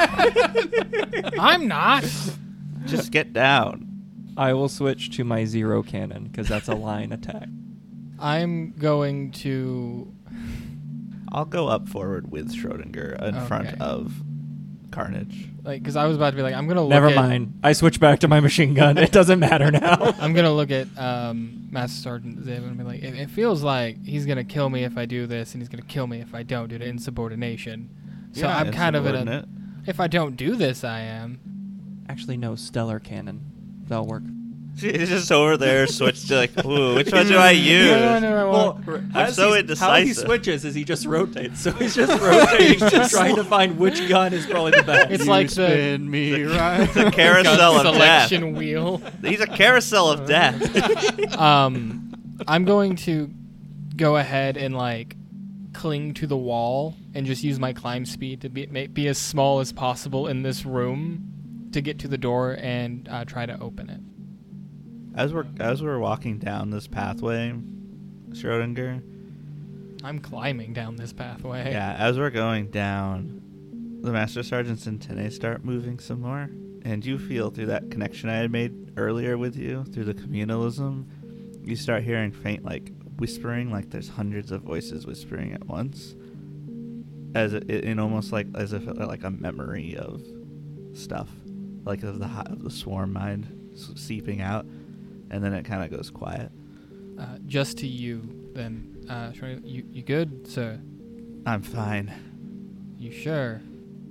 please? I'm not. Just get down. I will switch to my zero cannon because that's a line attack. I'm going to. I'll go up forward with Schrodinger in front Okay. of Carnage. Like, because I was about to be like, I'm gonna look Never at, mind. I switch back to my machine gun. It doesn't matter now. I'm gonna look at um, Master Sergeant Ziv and be like, it, it feels like he's gonna kill me if I do this, and he's gonna kill me if I don't due to insubordination. So You're not I'm kind of in a. insubordinate. If I don't do this, I am. Actually, no. Stellar cannon. That'll work. She's just over there, switched to like, ooh, which one do I use? No, no, no, I won't. I'm so How he indecisive. switches is he just rotates. So he's just rotating, just trying to find which gun is probably the best. It's You like the spin me right. It's a carousel gun of death. selection wheel. He's a carousel of death. um, I'm going to go ahead and like cling to the wall and just use my climb speed to be ma- be as small as possible in this room to get to the door and uh, try to open it. As we're as we're walking down this pathway, Schrodinger. I'm climbing down this pathway. Yeah, as we're going down, the Master Sergeants and Tene start moving some more, and you feel through that connection I had made earlier with you, through the communalism, you start hearing faint, like, whispering, like there's hundreds of voices whispering at once, as it, in almost like as if it, like a memory of stuff, like of the hi- of the swarm mind s- seeping out, and then it kind of goes quiet. Uh, just to you, then. Uh, Shri- you you good, sir? I'm fine. You sure?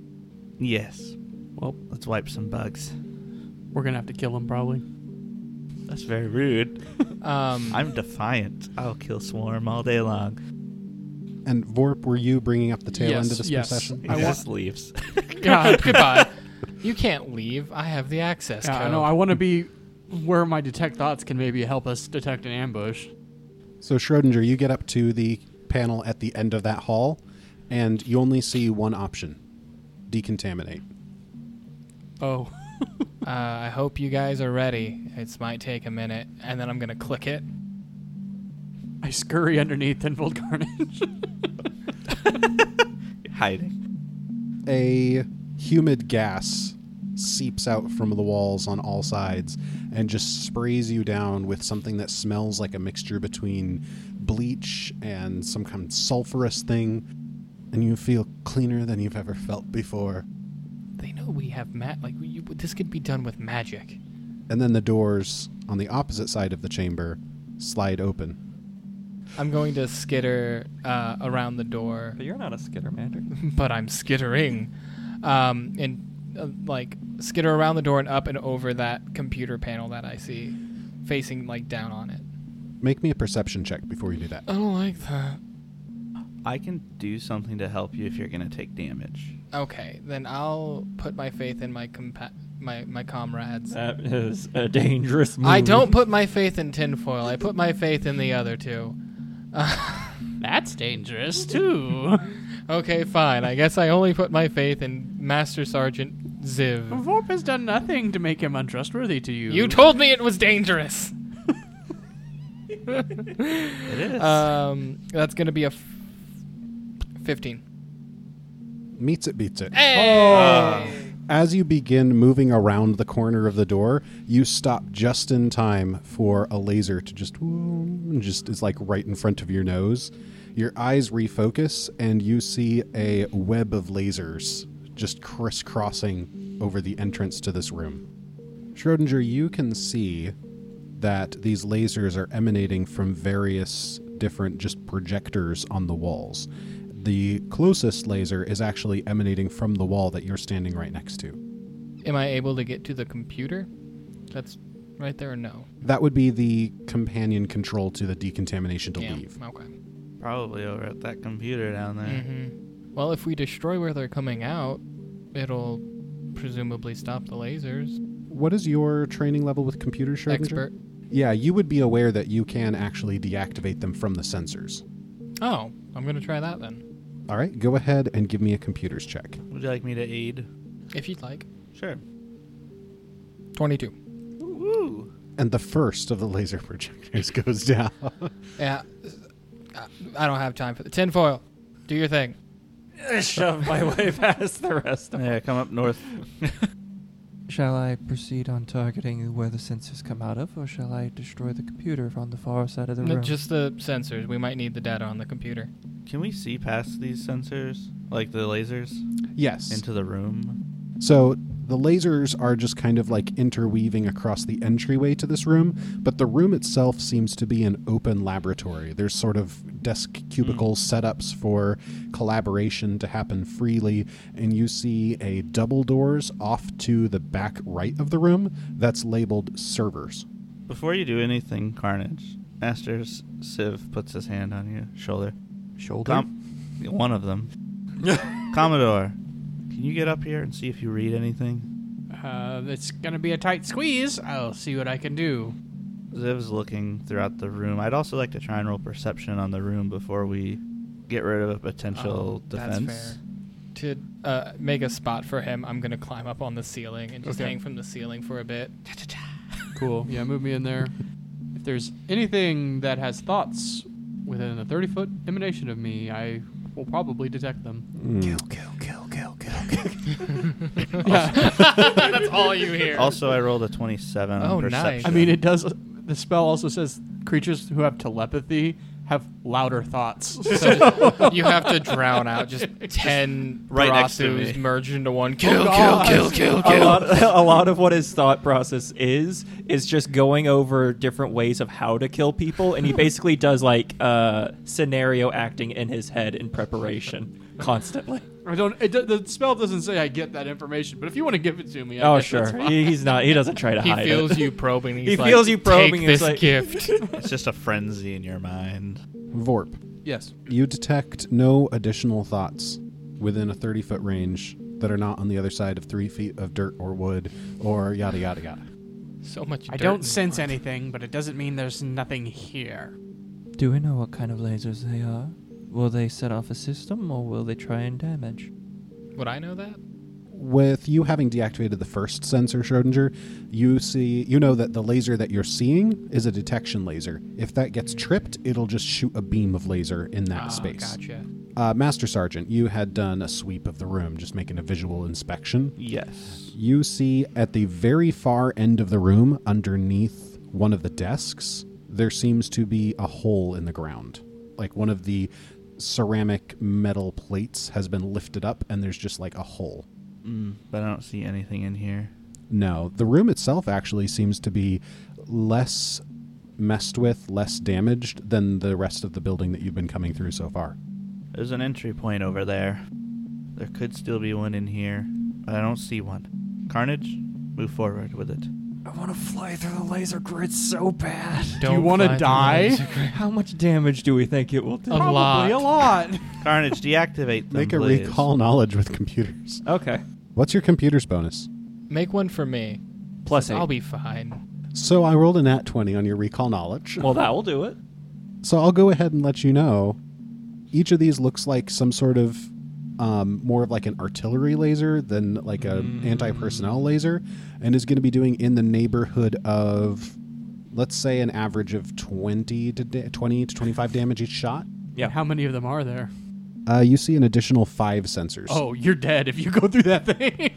Yes. Well, Let's wipe some bugs. we're gonna have to kill him probably. That's very rude. Um, I'm defiant. I'll kill Swarm all day long. And Vorp, were you bringing up the tail Yes, end of this yes. procession? He I just leaves. God, goodbye. You can't leave. I have the access Yeah, code. I know. I want to be where my detect thoughts can maybe help us detect an ambush. So Schrodinger, you get up to the panel at the end of that hall, and you only see one option: decontaminate. Oh. Uh, I hope you guys are ready. It might take a minute, and then I'm gonna click it. I scurry underneath Tenfold Carnage. Hiding. A humid gas seeps out from the walls on all sides and just sprays you down with something that smells like a mixture between bleach and some kind of sulfurous thing, and you feel cleaner than you've ever felt before. They know we have mat. Like you, this could be done with magic. And then the doors on the opposite side of the chamber slide open. I'm going to skitter uh, around the door, But you're not a skitter, Mander. but I'm skittering, um, and uh, like skitter around the door and up and over that computer panel that I see, facing like down on it. Make me a perception check before you do that. I don't like that. I can do something to help you if you're going to take damage. Okay, then I'll put my faith in my compa- my my comrades. That is a dangerous move. I don't put my faith in tinfoil. I put my faith in the other two. That's dangerous too. Okay, fine. I guess I only put my faith in Master Sergeant Ziv. Vorp has done nothing to make him untrustworthy to you. You told me it was dangerous. It is. Um, that's gonna be a f- fifteen. Meets it, beats it. Hey! As you begin moving around the corner of the door, you stop just in time for a laser to just, whoom, just is like right in front of your nose. Your eyes refocus, and you see a web of lasers just crisscrossing over the entrance to this room. Schrodinger, you can see that these lasers are emanating from various different just projectors on the walls. The closest laser is actually emanating from the wall that you're standing right next to. Am I able to get to the computer? That's right there or no? That would be the companion control to the decontamination to Yeah, leave. okay. Probably over at that computer down there. Mm-hmm. Well, if we destroy where they're coming out, it'll presumably stop the lasers. What is your training level with computers, Schrodinger? Expert. Yeah, you would be aware that you can actually deactivate them from the sensors. Oh, I'm gonna try that then. All right, go ahead and give me a computers check. Would you like me to aid? If you'd like. Sure. twenty-two. Woo! And the first of the laser projectors goes down. Yeah. I don't have time for the tinfoil. Do your thing. Shove my way past the rest of them. Yeah, come up north. Shall I proceed on targeting where the sensors come out of, or shall I destroy the computer on the far side of the No, room? just the sensors. We might need the data on the computer. Can we see past these sensors, like the lasers, Yes. into the room? So the lasers are just kind of like interweaving across the entryway to this room, but the room itself seems to be an open laboratory. There's sort of desk cubicle setups for collaboration to happen freely, and you see a double doors off to the back right of the room that's labeled servers. Before you do anything, Carnage, Master S- Civ puts his hand on your shoulder. Shoulder? Com- one of them. Commodore, can you get up here and see if you read anything? Uh, it's gonna be a tight squeeze. I'll see what I can do. Ziv's looking throughout the room. I'd also like to try and roll perception on the room before we get rid of a potential Oh, defense. That's fair. To uh, make a spot for him, I'm going to climb up on the ceiling and just Okay. hang from the ceiling for a bit. Cool. Yeah, move me in there. If there's anything that has thoughts within a thirty foot emanation of me, I will probably detect them. Mm. kill, kill, kill, kill. Yeah. That's all you hear. Also, I rolled a twenty-seven on Oh, nice. perception. I mean, it does. The spell also says creatures who have telepathy have louder thoughts. So you have to drown out just ten Right next to Barathus me. merged into one. Kill, God. kill, kill, kill, A kill. lot, a lot of what his thought process is is just going over different ways of how to kill people, and he basically does like uh, scenario acting in his head in preparation constantly. I don't. It, do- the spell doesn't say I get that information, but if you want to give it to me, I Oh guess sure, that's fine. he, he's not. He doesn't try to He hide feels it. you probing. He's He like, feels you probing, Take he's this like- gift. It's just a frenzy in your mind. Vorp, Yes. you detect no additional thoughts within a thirty foot range that are not on the other side of three feet of dirt or wood or yada yada yada. So much. I dirt don't in sense the- anything, but it doesn't mean there's nothing here. Do we know what kind of lasers they are? Will they set off a system, or will they try and damage? Would I know that? With you having deactivated the first sensor, Schrodinger, you see you know that the laser that you're seeing is a detection laser. If that gets tripped, it'll just shoot a beam of laser in that Ah, space. Gotcha. Uh, Master Sergeant, you had done a sweep of the room, just making a visual inspection. Yes. You see at the very far end of the room, underneath one of the desks, there seems to be a hole in the ground. Like one of the ceramic metal plates has been lifted up, and there's just like a hole. Mm, but I don't see anything in here. No, the room itself actually seems to be less messed with, less damaged than the rest of the building that you've been coming through so far. There's an entry point over there. There could still be one in here, but I don't see one. Carnage, move forward with it. I want to fly through the laser grid so bad. Do you want to fly through the die? laser grid. How much damage do we think it will do? A lot. Probably a lot. Carnage, deactivate them, Make a please. recall knowledge with computers. Okay. What's your computers bonus? Make one for me. Plus eight. I'll be fine. So I rolled a nat twenty on your recall knowledge. Well, that will do it. So I'll go ahead and let you know. Each of these looks like some sort of um, more of like an artillery laser than like an anti-personnel laser, and is going to be doing in the neighborhood of, let's say, an average of twenty to da- twenty to twenty-five damage each shot. Yeah. How many of them are there? Uh, you see an additional five sensors. Oh, you're dead if you go through that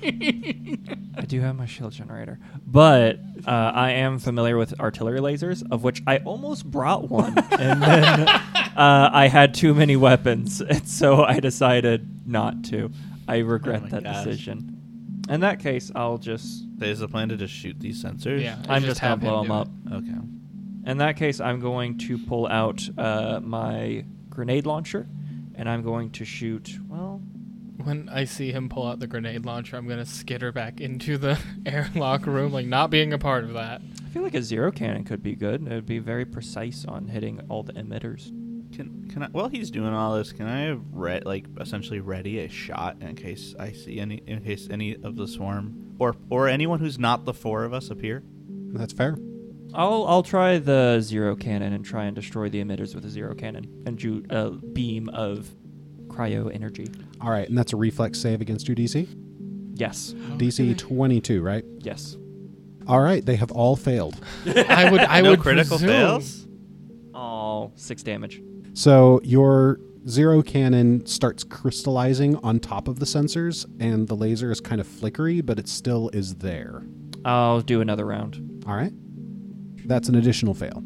thing. I do have my shield generator, but uh, I am familiar with artillery lasers, of which I almost brought one, and then uh, I had too many weapons, and so I decided not to. I regret Oh my that gosh. decision. In that case, I'll just. Is the plan to just shoot these sensors? Yeah. I'm just just gonna have him blow do them up. Okay. In that case, I'm going to pull out uh, my grenade launcher, and I'm going to shoot. Well, When I see him pull out the grenade launcher, I'm gonna skitter back into the airlock room, like not being a part of that. I feel like a zero cannon could be good. It would be very precise on hitting all the emitters. Can can I? While he's doing all this, can I re- like essentially ready a shot in case I see any, in case any of the swarm or or anyone who's not the four of us appear? That's fair. I'll I'll try the zero cannon and try and destroy the emitters with a zero cannon and shoot a beam of cryo energy. All right, and that's a reflex save against your D C? Yes. D C twenty-two, right? Yes. All right, they have all failed. I would. I no would critical presume. fails? Oh, six damage. So your zero cannon starts crystallizing on top of the sensors, and the laser is kind of flickery, but it still is there. I'll do another round. All right. That's an additional fail.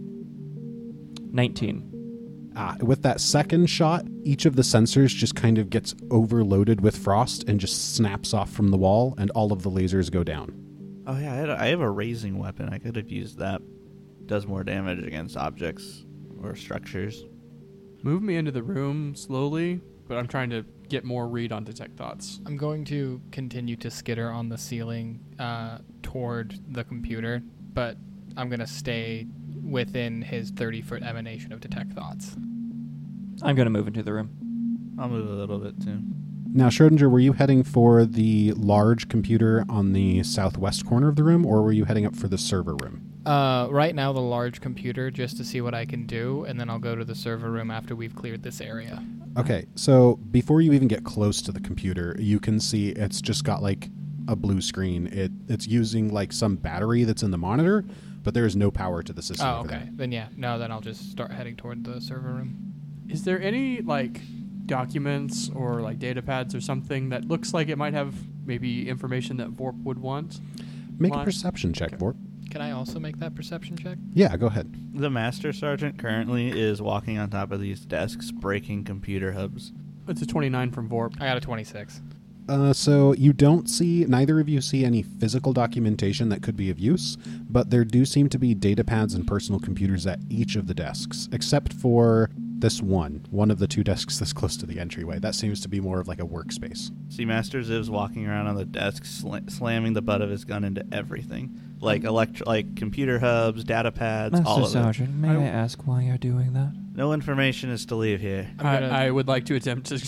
nineteen. Ah, with that second shot, each of the sensors just kind of gets overloaded with frost and just snaps off from the wall, and all of the lasers go down. Oh, yeah, I, had a, I have a raising weapon. I could have used that. Does more damage against objects or structures. Move me into the room slowly, but I'm trying to get more read on detect thoughts. I'm going to continue to skitter on the ceiling uh, toward the computer, but I'm going to stay within his thirty-foot emanation of detect thoughts. I'm going to move into the room. I'll move a little bit, too. Now, Schrodinger, were you heading for the large computer on the southwest corner of the room, or were you heading up for the server room? Uh, right now, the large computer, just to see what I can do, and then I'll go to the server room after we've cleared this area. Okay, so before you even get close to the computer, you can see it's just got like a blue screen. It It's using like some battery that's in the monitor, but there is no power to the system. Oh, over okay. there. Then yeah, no, then I'll just start heading toward the server room. Is there any like documents or like data pads or something that looks like it might have maybe information that Vorp would want? Make a Line? perception check, Okay. Vorp. Can I also make that perception check? Yeah, go ahead. The Master Sergeant currently is walking on top of these desks, breaking computer hubs. It's a twenty-nine from Vorp. I got a twenty-six. Uh, so you don't see, neither of you see any physical documentation that could be of use, but there do seem to be data pads and personal computers at each of the desks, except for this one, one of the two desks that's close to the entryway. That seems to be more of like a workspace. See Master Ziv's walking around on the desk, sl- slamming the butt of his gun into everything. Like elect- like computer hubs, data pads, all of it. may I ask why you're doing that? No information is to leave here. I'm I, gonna- I would like to attempt to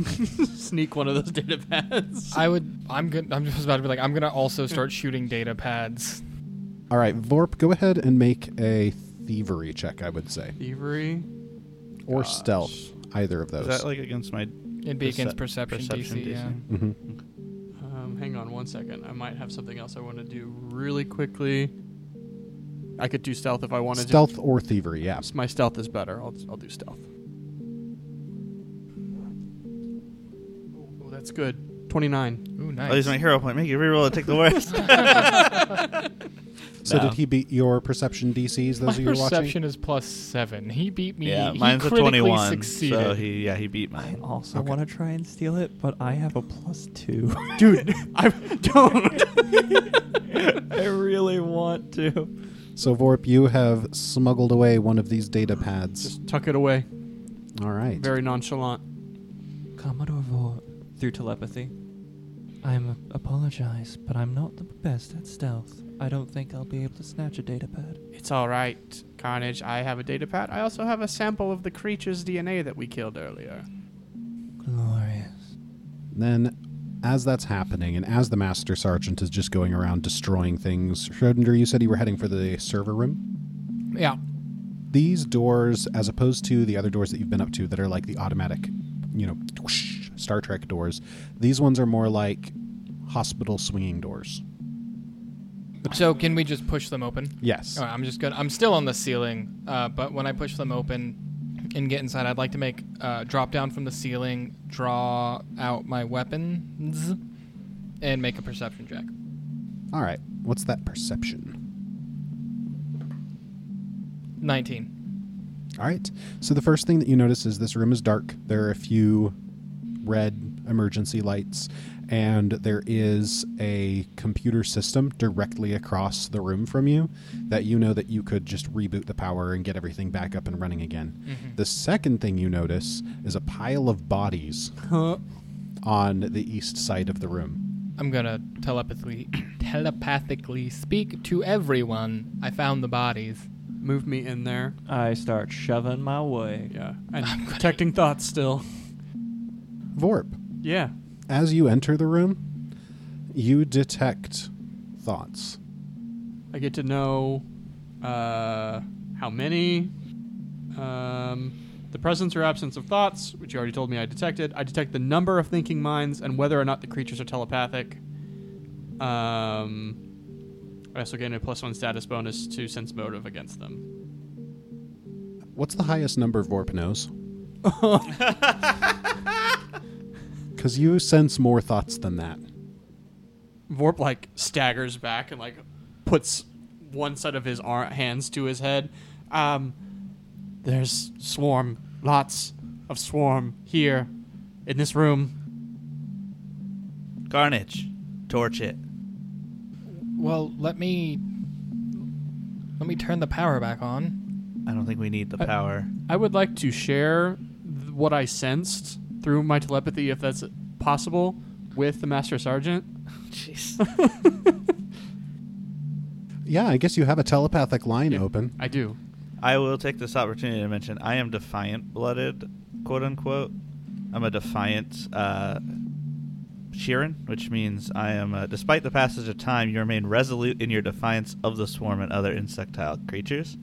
sneak one of those data pads. I would. I'm good. I'm just about to be like. I'm gonna also start shooting data pads. All right, Vorp, go ahead and make a thievery check, I would say. Thievery. Or Gosh. stealth, either of those. Is that like against my It'd be against percep- perception, perception D C. D C? Yeah. Mhm. Um, hang on one second. I might have something else I want to do really quickly. I could do stealth if I wanted Stealth to. or thievery, yeah. My stealth is better. I'll, I'll do stealth. Oh, that's good. twenty-nine. Ooh, Oh, he's nice. my hero point. Make you reroll to take the worst. So No. did he beat your perception D Cs, those My of you who are watching? perception is plus seven. He beat me. yeah, he mine's a critically twenty-one. Succeeded. So he yeah he beat I mine. also Okay. want to try and steal it, but I have a plus two. Dude, I don't. I really want to. So, Vorp, you have smuggled away one of these data pads. Just tuck it away. All right. Very nonchalant. Commodore Vor, through telepathy. I apologize, but I'm not the best at stealth. I don't think I'll be able to snatch a data pad. It's all right, Carnage. I have a data pad. I also have a sample of the creature's D N A that we killed earlier. Glorious. Then, as that's happening, and as the Master Sergeant is just going around destroying things, Schrodinger, you said you were heading for the server room? yeah. These doors, as opposed to the other doors that you've been up to that are like the automatic, you know, whoosh, Star Trek doors, these ones are more like hospital swinging doors. So can we just push them open? Yes. All right, I'm just gonna. I'm still on the ceiling, uh, but when I push them open and get inside, I'd like to make uh, drop down from the ceiling, draw out my weapons, and make a perception check. All right. What's that perception? nineteen. All right. So the first thing that you notice is this room is dark. There are a few red emergency lights, and there is a computer system directly across the room from you that you know that you could just reboot the power and get everything back up and running again. Mhm. The second thing you notice is a pile of bodies on the east side of the room. I'm gonna telepathically telepathically speak to everyone. I found the bodies. Move me in there. I start shoving my way. Yeah. And protecting thoughts still. Vorp, Yeah. as you enter the room, you detect thoughts. I get to know uh, how many, um, The presence or absence of thoughts, which you already told me I detected. I detect the number of thinking minds and whether or not the creatures are telepathic. Um, I also gain a plus one status bonus to sense motive against them. What's the highest number Vorp knows? Because you sense more thoughts than that. Vorp like staggers back and like puts one side of his ar- hands to his head. Um, there's swarm, lots of swarm here in this room. Carnage, torch it. Well, let me let me turn the power back on. I don't think we need the I- power. I would like to share th- what I sensed through my telepathy, if that's possible, with the Master Sergeant. Jeez. Yeah, I guess you have a telepathic line Yeah. open. I do. I will take this opportunity to mention I am defiant blooded, quote unquote. I'm a defiant uh, Sheeran, which means I am, uh, despite the passage of time, you remain resolute in your defiance of the swarm and other insectile creatures.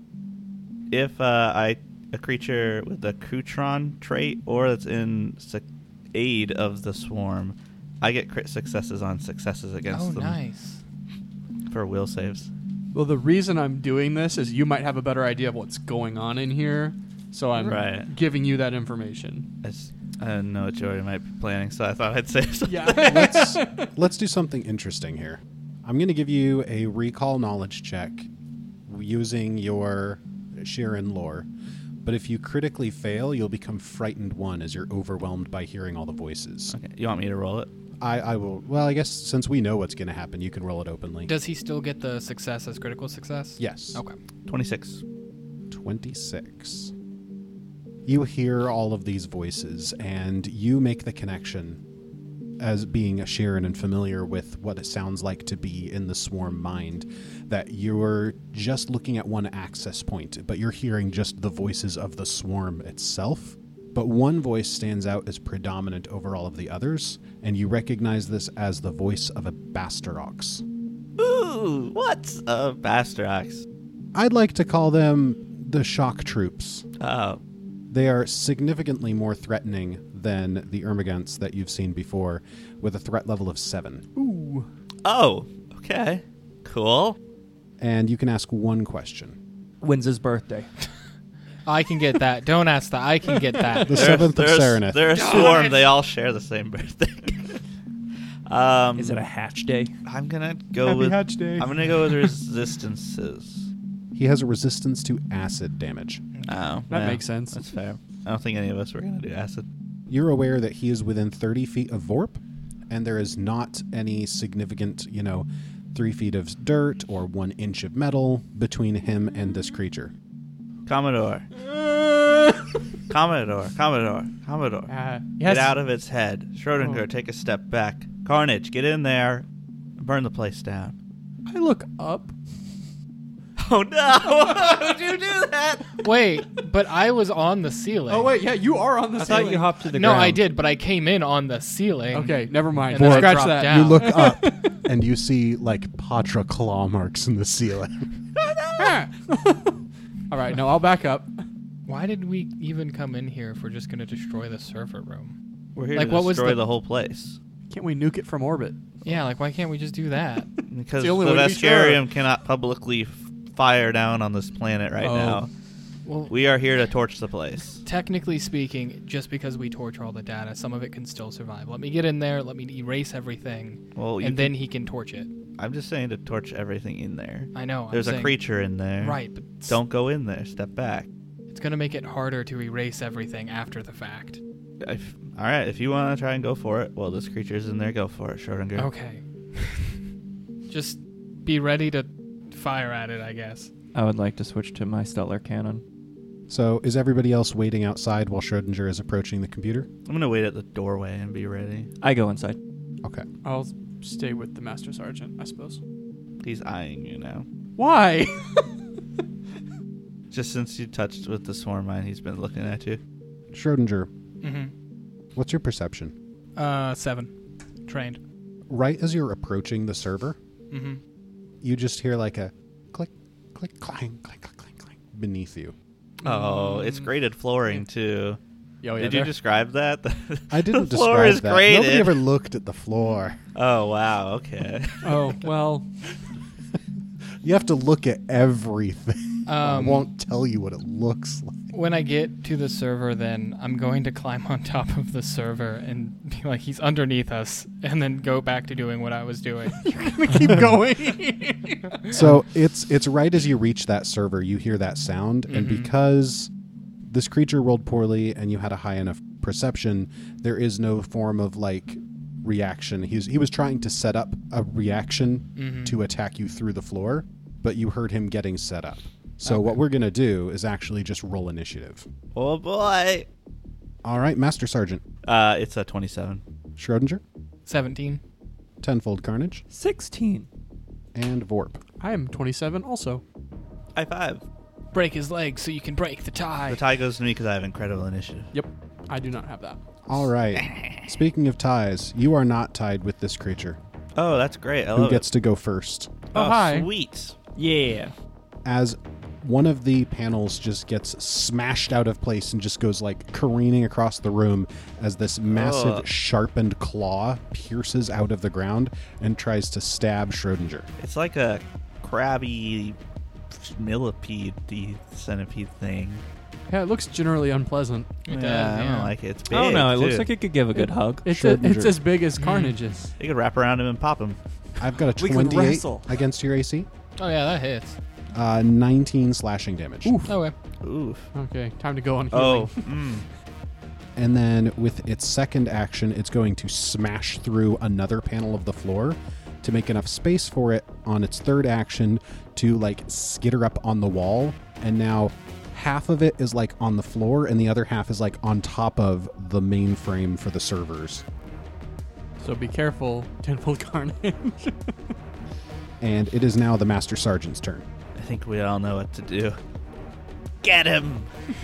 If uh, I a creature with the Kutron trait or that's in su- aid of the swarm, I get crit successes on successes against Oh, them nice. for will saves. Well, the reason I'm doing this is you might have a better idea of what's going on in here, so I'm Right. giving you that information. I, s- I didn't know what Jory might be planning, so I thought I'd say something. Yeah. let's let's do something interesting here. I'm going to give you a recall knowledge check using your Sheeran lore. But if you critically fail, you'll become frightened one as you're overwhelmed by hearing all the voices. Okay, you want me to roll it? I, I will. Well, I guess since we know what's going to happen, you can roll it openly. Does he still get the success as critical success? Yes. Okay. twenty-six. twenty-six. You hear all of these voices, and you make the connection as being a Sheeran and familiar with what it sounds like to be in the swarm mind, that you're just looking at one access point, but you're hearing just the voices of the swarm itself. But one voice stands out as predominant over all of the others, and you recognize this as the voice of a Basterox. Ooh, what's a Basterox? I'd like to call them the shock troops. Oh, They are significantly more threatening than the Ermagants that you've seen before, with a threat level of seven. Ooh. oh, okay, cool. And you can ask one question. When's his birthday? I can get that. Don't ask that. I can get that. The seventh of They're a- Serenith. They're a swarm. They all share the same birthday. um, Is it a hatch day? I'm gonna go Happy with. Hatch Day. I'm gonna go with resistances. He has a resistance to acid damage. Oh, That yeah, makes sense. That's fair. I don't think any of us were gonna do acid. You're aware that he is within thirty feet of Vorp, and there is not any significant, you know, three feet of dirt or one inch of metal between him and this creature. Commodore. Commodore. Commodore. Commodore. Uh, yes. Get out of its head. Schrodinger, Oh. take a step back. Carnage, get in there. Burn the place down. I look up. Oh no! Why would you do that? Wait, but I was on the ceiling. Oh wait, yeah, you are on the I ceiling. thought you hopped to the no, ground. I did, but I came in on the ceiling. Okay, never mind. And then I Scratch dropped that. down. You look up, and you see, like, Patra claw marks in the ceiling. All right, no, I'll back up. Why did we even come in here if we're just going to destroy the server room? We're here Like, to what was destroy the- the whole place. Can't we nuke it from orbit? Yeah, like, why can't we just do that? Because the the, only way to be sure. Vescarium cannot publicly f- fire down on this planet right Oh. now. Well, We are here to torch the place. technically speaking, just because we torch all the data, some of it can still survive. Let me get in there, let me erase everything, Well, you and can- then he can torch it. I'm just saying to torch everything in there. I know. There's I'm a saying- creature in there. Right, but s- Don't go in there. Step back. it's going to make it harder to erase everything after the fact. If, all right, if you want to try and go for it, well, this creature's in there. Go for it, Schrodinger. Okay. Just be ready to fire at it, I guess. I would like to switch to my stellar cannon. So, is everybody else waiting outside while Schrodinger is approaching the computer? I'm gonna wait at the doorway and be ready. I go inside. Okay. I'll stay with the Master Sergeant, I suppose. He's eyeing you now. Why? Just since you touched with the swarm mine, he's been looking at you. Schrodinger, Mm-hmm. what's your perception? Uh, seven. Trained. Right as you're approaching the server, Mm-hmm. you just hear like a click, click, clang, clang, clang, clang, clang beneath you. Oh, it's graded flooring too. Oh, yeah, Did you there- describe that? I didn't the floor describe is that. graded. Nobody ever looked at the floor. Oh wow. Okay. Oh, well, You have to look at everything. I Um, won't tell you what it looks like. When I get to the server, then I'm going to climb on top of the server and be like, he's underneath us, and then go back to doing what I was doing. keep going. So it's it's right as you reach that server, you hear that sound, and Mhm. because this creature rolled poorly and you had a high enough perception, there is no form of like reaction. He was, he was trying to set up a reaction Mhm. to attack you through the floor, but you heard him getting set up. So Okay. what we're gonna do is actually just roll initiative. Oh boy. All right, Master Sergeant Uh, it's a twenty-seven. Schrodinger, seventeen. Tenfold Carnage, sixteen. and Vorp. I am twenty-seven also. High five. Break his legs so you can break the tie. The tie goes to me because I have incredible initiative. Yep. I do not have that. All right. Speaking of ties, you are not tied with this creature. Oh, that's great. I Who love gets it. to go first? Oh, hi. Sweet. Yeah. As one of the panels just gets smashed out of place and just goes like careening across the room as this massive Ugh. sharpened claw pierces out of the ground and tries to stab Schrodinger. It's like a crabby millipede centipede thing. Yeah, it looks generally unpleasant. It yeah, does, I yeah. don't like it. It's big. I don't know. It looks too. like it could give a good hug. It's a, Schrodinger. it's as big as Carnage is. You could wrap around him and pop him. I've got a We could twenty-eight wrestle. against your A C. Oh, yeah, that hits. Uh, nineteen slashing damage. Okay. Oof. Okay, time to go on healing. Oh. Mm. And then with its second action, it's going to smash through another panel of the floor to make enough space for it on its third action to like skitter up on the wall. And now half of it is like on the floor and the other half is like on top of the mainframe for the servers. So be careful, Tenfold Carnage. And it is now the Master Sergeant's turn. I think we all know what to do. Get him!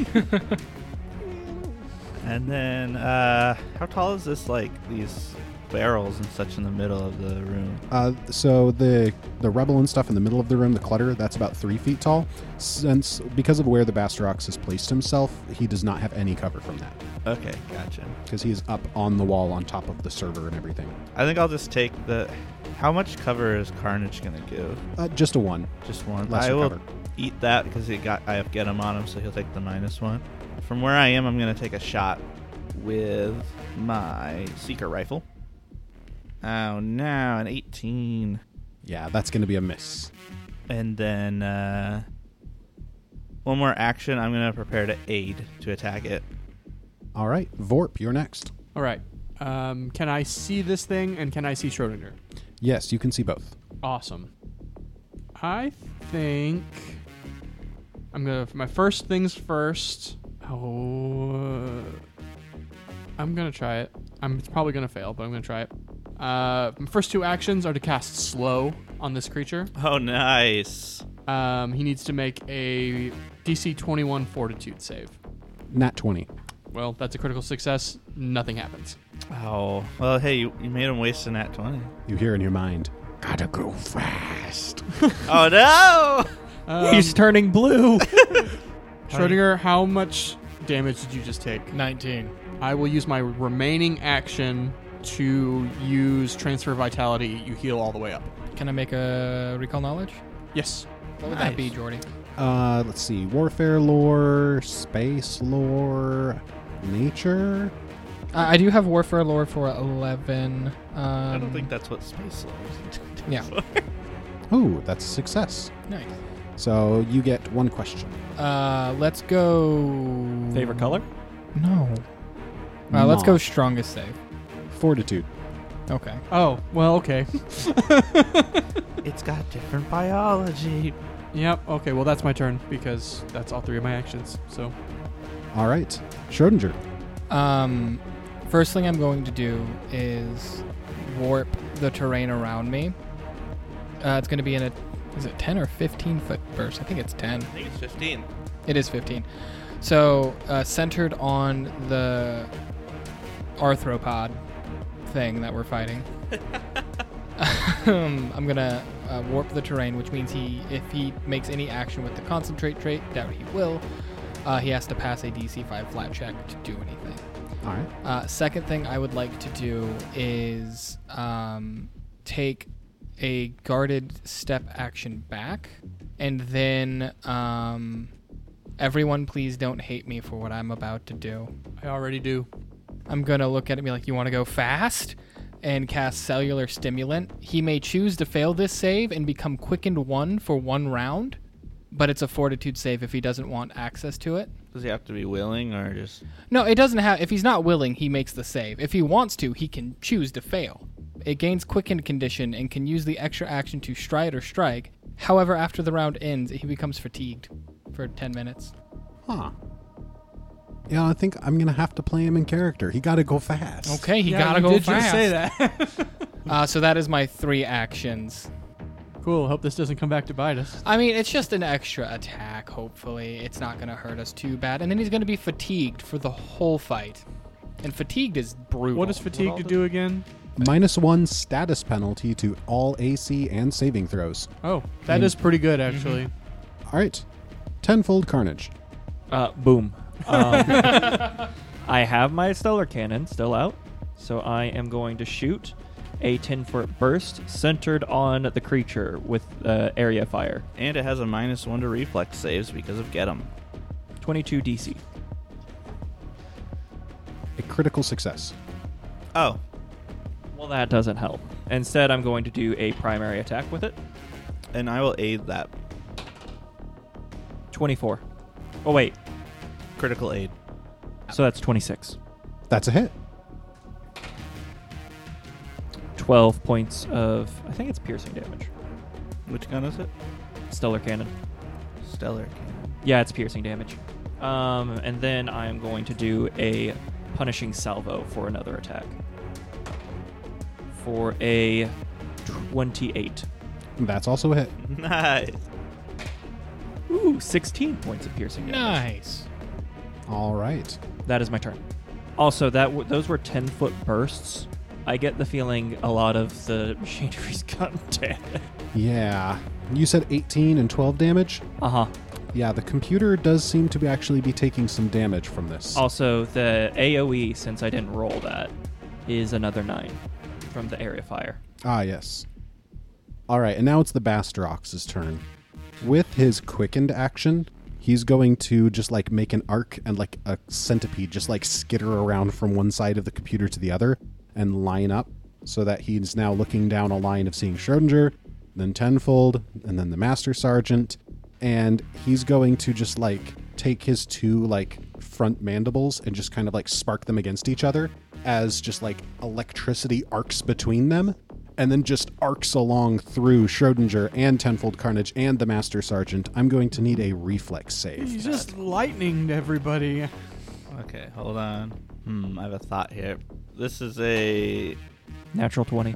And then, uh, how tall is this, like, these barrels and such in the middle of the room? Uh, so the the rubble and stuff in the middle of the room, the clutter, that's about three feet tall. Since because of where the Bastarox has placed himself, he does not have any cover from that Okay, gotcha. because he is up on the wall on top of the server and everything. I think I'll just take the... How much cover is Carnage going to give? Uh, just a one. Just one. Lesser I will cover. eat that because he got. I have get him on him, so he'll take the minus one. From where I am, I'm going to take a shot with my Seeker rifle. Oh, no, an eighteen. Yeah, that's going to be a miss. And then uh, one more action. I'm going to prepare to aid to attack it. All right, Vorp, you're next. All right. Um, can I see this thing and can I see Schrodinger? Yes, you can see both. Awesome. I think I'm gonna. My first things first. Oh, uh, I'm gonna try it. I'm it's probably gonna fail, but I'm gonna try it. Uh, my first two actions are to cast slow on this creature. Oh, nice. Um, he needs to make a D C twenty-one Fortitude save. Nat twenty. Well, that's a critical success. Nothing happens. Oh, well, hey, you, you made him waste a nat twenty. You hear in your mind, gotta go fast. Oh, no! Um, He's turning blue. Schrodinger, how much damage did you just take? nineteen. I will use my remaining action to use Transfer Vitality. You heal all the way up. Can I make a recall knowledge? Yes. What would Nice. that be, Jordy? Uh, let's see. Warfare lore, space lore, nature. Uh, I do have Warfare lore for eleven. Um, I don't think that's what space lore is intended Yeah. for. Ooh, that's a success. Nice. So you get one question. Uh, let's go. Favorite color? No. Uh, let's go Moth. strongest save. Fortitude. Okay. Oh, well, okay. It's got different biology. Yep. Okay, well, that's my turn because that's all three of my actions. So, All right, Schrodinger. Um, first thing I'm going to do is warp the terrain around me. Uh, it's going to be in a, is it ten or fifteen foot burst? I think it's ten. I think it's fifteen. It is fifteen. So, uh, centered on the arthropod thing that we're fighting. um, I'm gonna uh, warp the terrain, which means he, if he makes any action with the concentrate trait, doubt he will, Uh, he has to pass a D C five flat check to do anything. All right. Uh, second thing I would like to do is um, take a guarded step action back, and then um, everyone please don't hate me for what I'm about to do. I already do. I'm going to look at it and be like, you want to go fast? And cast Cellular Stimulant. He may choose to fail this save and become quickened one for one round, but it's a fortitude save if he doesn't want access to it. Does he have to be willing or just... No, it doesn't have... If he's not willing, he makes the save. If he wants to, he can choose to fail. It gains quickened condition and can use the extra action to stride or strike. However, after the round ends, he becomes fatigued for ten minutes. Huh. Yeah, I think I'm going to have to play him in character. He got to go fast. Okay, he yeah, gotta you go did fast. just say that. uh, so that is my three actions. Cool. Hope this doesn't come back to bite us. I mean, it's just an extra attack, hopefully. It's not going to hurt us too bad. And then he's going to be fatigued for the whole fight. And fatigued is brutal. What does fatigue to do again? Minus one status penalty to all A C and saving throws. Oh, that Mm. is pretty good, actually. All right. Tenfold Carnage. Uh, boom. Um, I have my Stellar Cannon still out, so I am going to shoot a ten-foot burst centered on the creature with uh, area fire. And it has a minus one to reflex saves because of Get 'em. twenty-two D C. A critical success. Oh. Well, that doesn't help. Instead, I'm going to do a primary attack with it. And I will aid that. twenty-four. Oh, wait. Critical aid. So that's twenty-six. That's a hit. twelve points of, I think it's piercing damage. Which gun is it? Stellar Cannon. Stellar Cannon. Yeah, it's piercing damage. Um, and then I am going to do a punishing salvo for another attack. For a twenty-eight. That's also a hit. Nice. Ooh, sixteen points of piercing damage. Nice. All right. That is my turn. Also, that w- those were ten-foot bursts. I get the feeling a lot of the machinery's gotten damaged. Yeah. You said eighteen and twelve damage? Uh-huh. Yeah, the computer does seem to be actually be taking some damage from this. Also, the A O E, since I didn't roll that, is another nine from the area fire. Ah, yes. All right, and now it's the Bastrox's turn. With his quickened action, he's going to just like make an arc and like a centipede just like skitter around from one side of the computer to the other and line up so that he's now looking down a line of seeing Schrodinger, then Tenfold, and then the Master Sergeant. And he's going to just like take his two like front mandibles and just kind of like spark them against each other as just like electricity arcs between them, and then just arcs along through Schrodinger and Tenfold Carnage and the Master Sergeant. I'm going to need a reflex save. He's just lightninged everybody. Okay, hold on. Hmm, I have a thought here. This is a Natural twenty.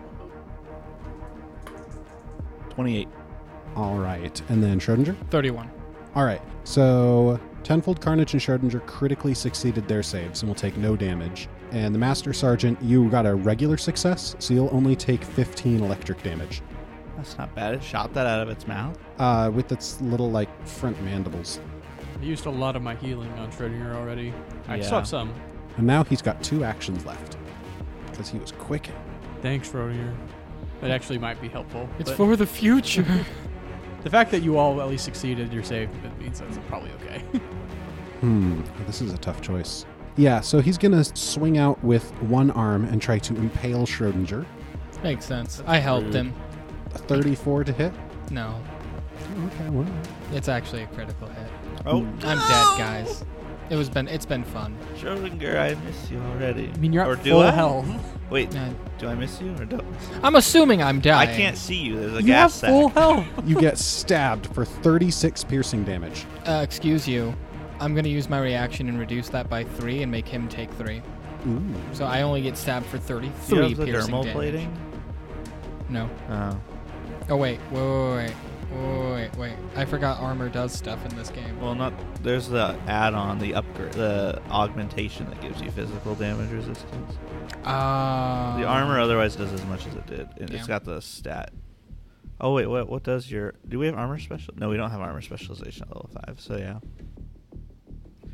twenty-eight. All right, and then Schrodinger. thirty-one. All right, so Tenfold Carnage and Schrodinger critically succeeded their saves and will take no damage. And the Master Sergeant, you got a regular success, so you'll only take fifteen electric damage. That's not bad. It shot that out of its mouth. Uh, with its little, like, front mandibles. I used a lot of my healing on Schrodinger already. I still Yeah. have some. And now he's got two actions left. Because he was quickened. Thanks, Schrodinger. That actually might be helpful. It's but for the future. the fact that you all at least succeeded your save, that means that's probably okay. Hmm, this is a tough choice. Yeah, so he's going to swing out with one arm and try to impale Schrodinger. Makes sense. I helped rude. him. A thirty-four to hit. No, Okay, well. it's actually a critical hit. Oh, I'm dead, guys. It was been it's been fun. Schrodinger, I miss you already. I mean, you're or at do full I? health. Wait, Uh, do I miss you or don't? I'm assuming I'm dying. I can't see you. There's a You have gas full sack. health. You get stabbed for thirty-six piercing damage. Uh, excuse you. I'm gonna use my reaction and reduce that by three and make him take three. Ooh. So I only get stabbed for Do thirty-three you have the piercing dermal damage. plating? No. Oh. Oh wait, wait, wait, wait, wait, wait, wait. I forgot armor does stuff in this game. Well, not. There's the add-on, the upgrade, the augmentation that gives you physical damage resistance. Uh, The armor otherwise does as much as it did, and Yeah. it's got the stat. Oh wait, what what does your? Do we have armor special? No, we don't have armor specialization at level five. So yeah.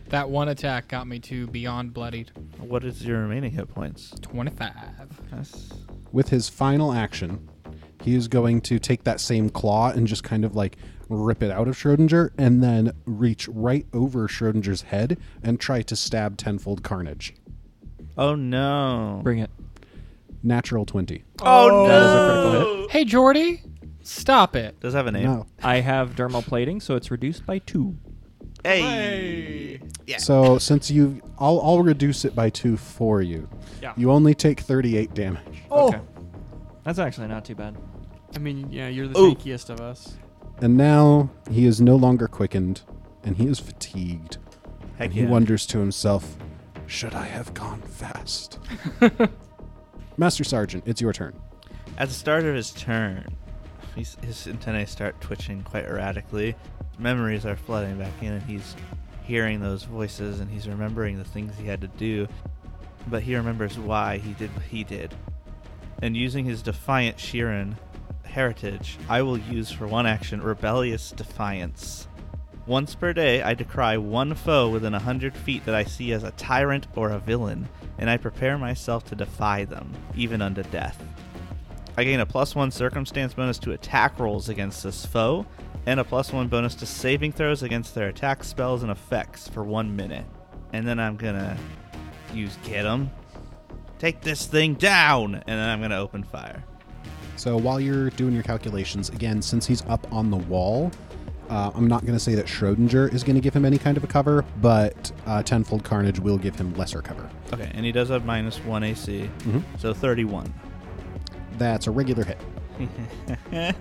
That one attack got me to beyond bloodied. What is your remaining hit points? twenty-five. Yes. With his final action, he is going to take that same claw and just kind of like rip it out of Schrodinger and then reach right over Schrodinger's head and try to stab Tenfold Carnage. Oh no. Bring it. Natural twenty. Oh, That is a critical hit. Hey, Jordy, stop it. Does it have a name? No. I have dermal plating, so it's reduced by two. Hey. Yeah. So since you, I'll, I'll reduce it by two for you. Yeah. You only take thirty-eight damage. Oh. Okay. That's actually not too bad. I mean, yeah, you're the Ooh. tankiest of us. And now he is no longer quickened, and he is fatigued. Heck And he yeah. wonders to himself, should I have gone fast? Master Sergeant, it's your turn. At the start of his turn, he's, his antennae start twitching quite erratically. Memories are flooding back in, and he's hearing those voices, and he's remembering the things he had to do. But he remembers why he did what he did. And using his Defiant Sheeran heritage, I will use for one action Rebellious Defiance. Once per day, I decry one foe within a hundred feet that I see as a tyrant or a villain, and I prepare myself to defy them, even unto death. I gain a plus one circumstance bonus to attack rolls against this foe, and a plus one bonus to saving throws against their attack spells and effects for one minute. And then I'm gonna use Get 'em. Take this thing down! And then I'm gonna open fire. So while you're doing your calculations, again, since he's up on the wall, uh, I'm not going to say that Schrodinger is going to give him any kind of a cover, but uh, Tenfold Carnage will give him lesser cover. Okay, and he does have minus one A C, Mhm. so thirty-one. That's a regular hit. I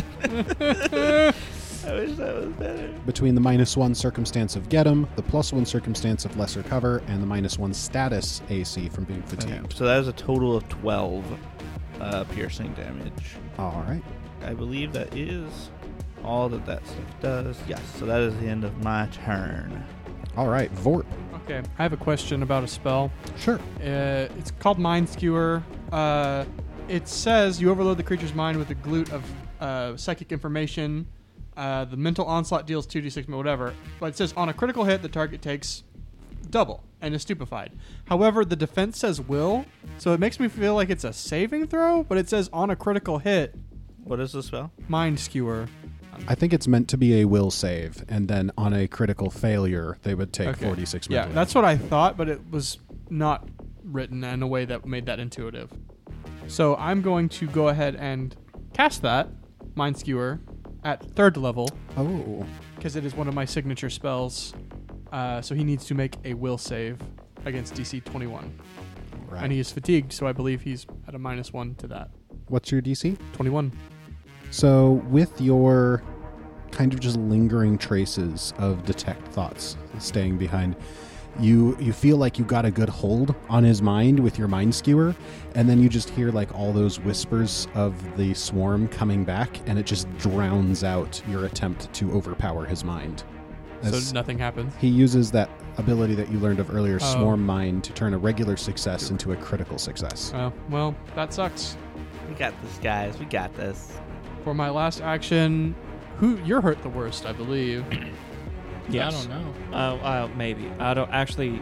wish that was better. Between the minus one circumstance of get him, the plus one circumstance of lesser cover, and the minus one status A C from being Okay, fatigued. so that is a total of twelve uh, piercing damage. All right. I believe that is all that that stuff does. Yes, so that is the end of my turn. All right, Vorp. Okay, I have a question about a spell. Sure. Uh, it's called Mind Skewer. Uh, it says you overload the creature's mind with a glute of uh, psychic information. Uh, the mental onslaught deals two d six, whatever. But it says on a critical hit, the target takes double and is stupefied. However, the defense says will, so it makes me feel like it's a saving throw, but it says on a critical hit, What is the spell? Mind Skewer. I think it's meant to be a will save, and then on a critical failure, they would take Okay. forty-six Yeah, mental that's what I thought, but it was not written in a way that made that intuitive. So I'm going to go ahead and cast that, Mind Skewer, at third level, Oh. because it is one of my signature spells. Uh, so he needs to make a will save against D C twenty-one. Right. And he is fatigued, so I believe he's at a minus one to that. What's your D C? twenty-one. So, with your kind of just lingering traces of detect thoughts staying behind, you you feel like you got a good hold on his mind with your mind skewer, and then you just hear like all those whispers of the swarm coming back, and it just drowns out your attempt to overpower his mind. As So nothing happens. he uses that ability that you learned of earlier, Oh. Swarm Mind, to turn a regular success into a critical success. Oh, well, that sucks. We got this, guys. We got this. For my last action, who you're hurt the worst, I believe. Yes. I don't know. Uh, uh, maybe. I don't actually.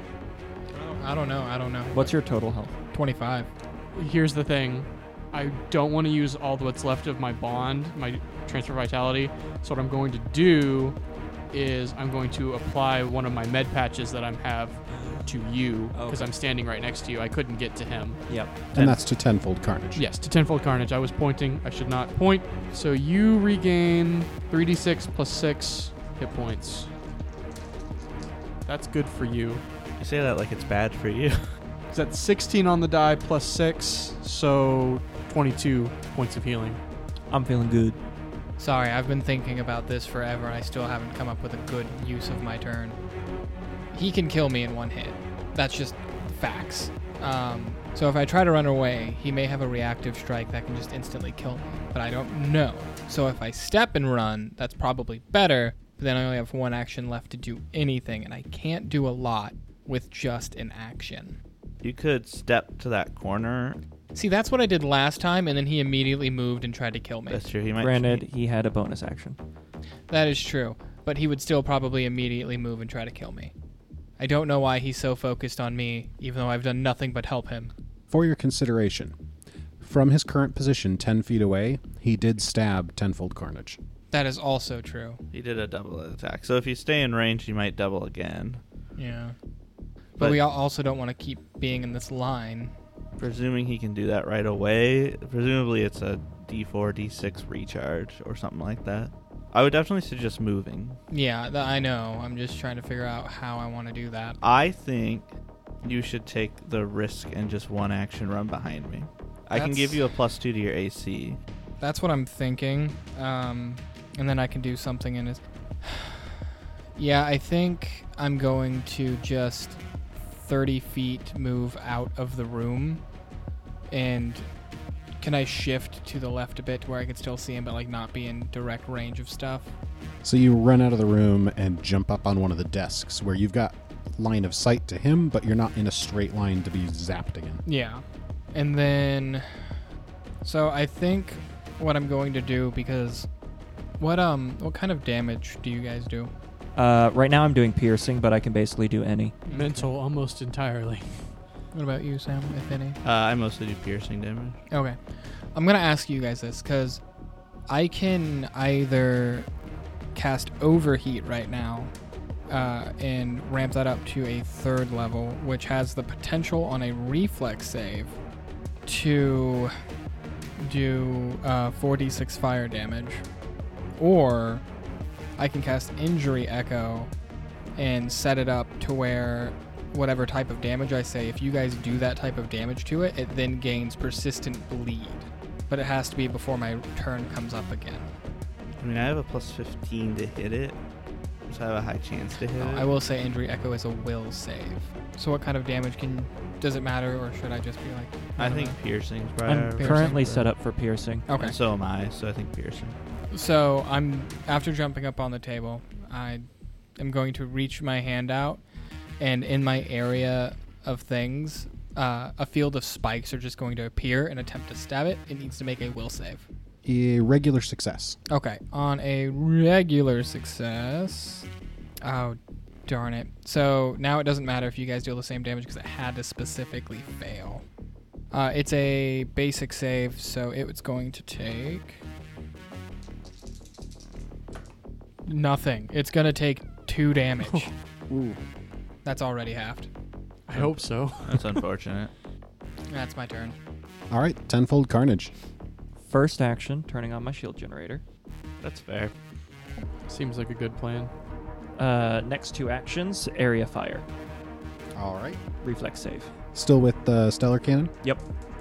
I don't know. I don't know. What's your total health? twenty-five? Here's the thing. I don't want to use all what's left of my bond, my transfer vitality. So what I'm going to do is I'm going to apply one of my med patches that I have to you because Okay. I'm standing right next to you. I couldn't get to him. Yep. And that's to Tenfold Carnage. Yes, to Tenfold Carnage. I was pointing. I should not point. So you regain three d six plus six hit points. That's good for you. You say that like it's bad for you. Is that sixteen on the die plus six? So twenty-two points of healing. I'm feeling good. Sorry, I've been thinking about this forever, and I still haven't come up with a good use of my turn. He can kill me in one hit. That's just facts. Um, so if I try to run away, he may have a reactive strike that can just instantly kill me, but I don't know. So if I step and run, that's probably better, but then I only have one action left to do anything, and I can't do a lot with just an action. You could step to that corner. See, that's what I did last time, and then he immediately moved and tried to kill me. That's true. He might. Granted, he had a bonus action. That is true, but he would still probably immediately move and try to kill me. I don't know why he's so focused on me, even though I've done nothing but help him. For your consideration, from his current position ten feet away, he did stab Tenfold Carnage. That is also true. He did a double attack. So if you stay in range, you might double again. Yeah. But, But- we al- also don't want to keep being in this line. Presuming he can do that right away, presumably it's a D four, D six recharge or something like that. I would definitely suggest moving. Yeah, th- I know. I'm just trying to figure out how I want to do that. I think you should take the risk and just one action run behind me. I can That's- give you a plus two to your A C. That's what I'm thinking. Um, and then I can do something in his... Yeah, I think I'm going to just thirty feet move out of the room. And can I shift to the left a bit to where I can still see him but like not be in direct range of stuff? So you run out of the room and jump up on one of the desks where you've got line of sight to him, but you're not in a straight line to be zapped again. Yeah. And then... So I think what I'm going to do, because... What um what kind of damage do you guys do? Uh, right now I'm doing piercing, but I can basically do any. Mental almost entirely. What about you, Sam, if any? Uh, I mostly do piercing damage. Okay. I'm going to ask you guys this, because I can either cast Overheat right now uh, and ramp that up to a third level, which has the potential on a reflex save to do uh, four d six fire damage. Or I can cast Injury Echo and set it up to where whatever type of damage I say, if you guys do that type of damage to it, it then gains persistent bleed. But it has to be before my turn comes up again. I mean, I have a plus fifteen to hit it, so I have a high chance to hit Uh, it. I will say Injury Echo is a will save. So what kind of damage can... Does it matter, or should I just be like... I don't think know? piercing's probably I'm piercing, currently but- set up for piercing. Okay. And so am I, so I think piercing. So I'm after jumping up on the table, I am going to reach my hand out, and in my area of things, uh, a field of spikes are just going to appear and attempt to stab it. It needs to make a will save. A regular success. Okay, on a regular success. Oh, darn it. So now it doesn't matter if you guys deal the same damage because it had to specifically fail. Uh, it's a basic save, so it's going to take... Nothing. It's going to take two damage. Ooh. That's already halved. I hope so. That's unfortunate. That's my turn. All right, Tenfold Carnage. First action, turning on my shield generator. That's fair. Seems like a good plan. Uh, next two actions, area fire. All right. Reflex save. Still with the Stellar Cannon. Yep.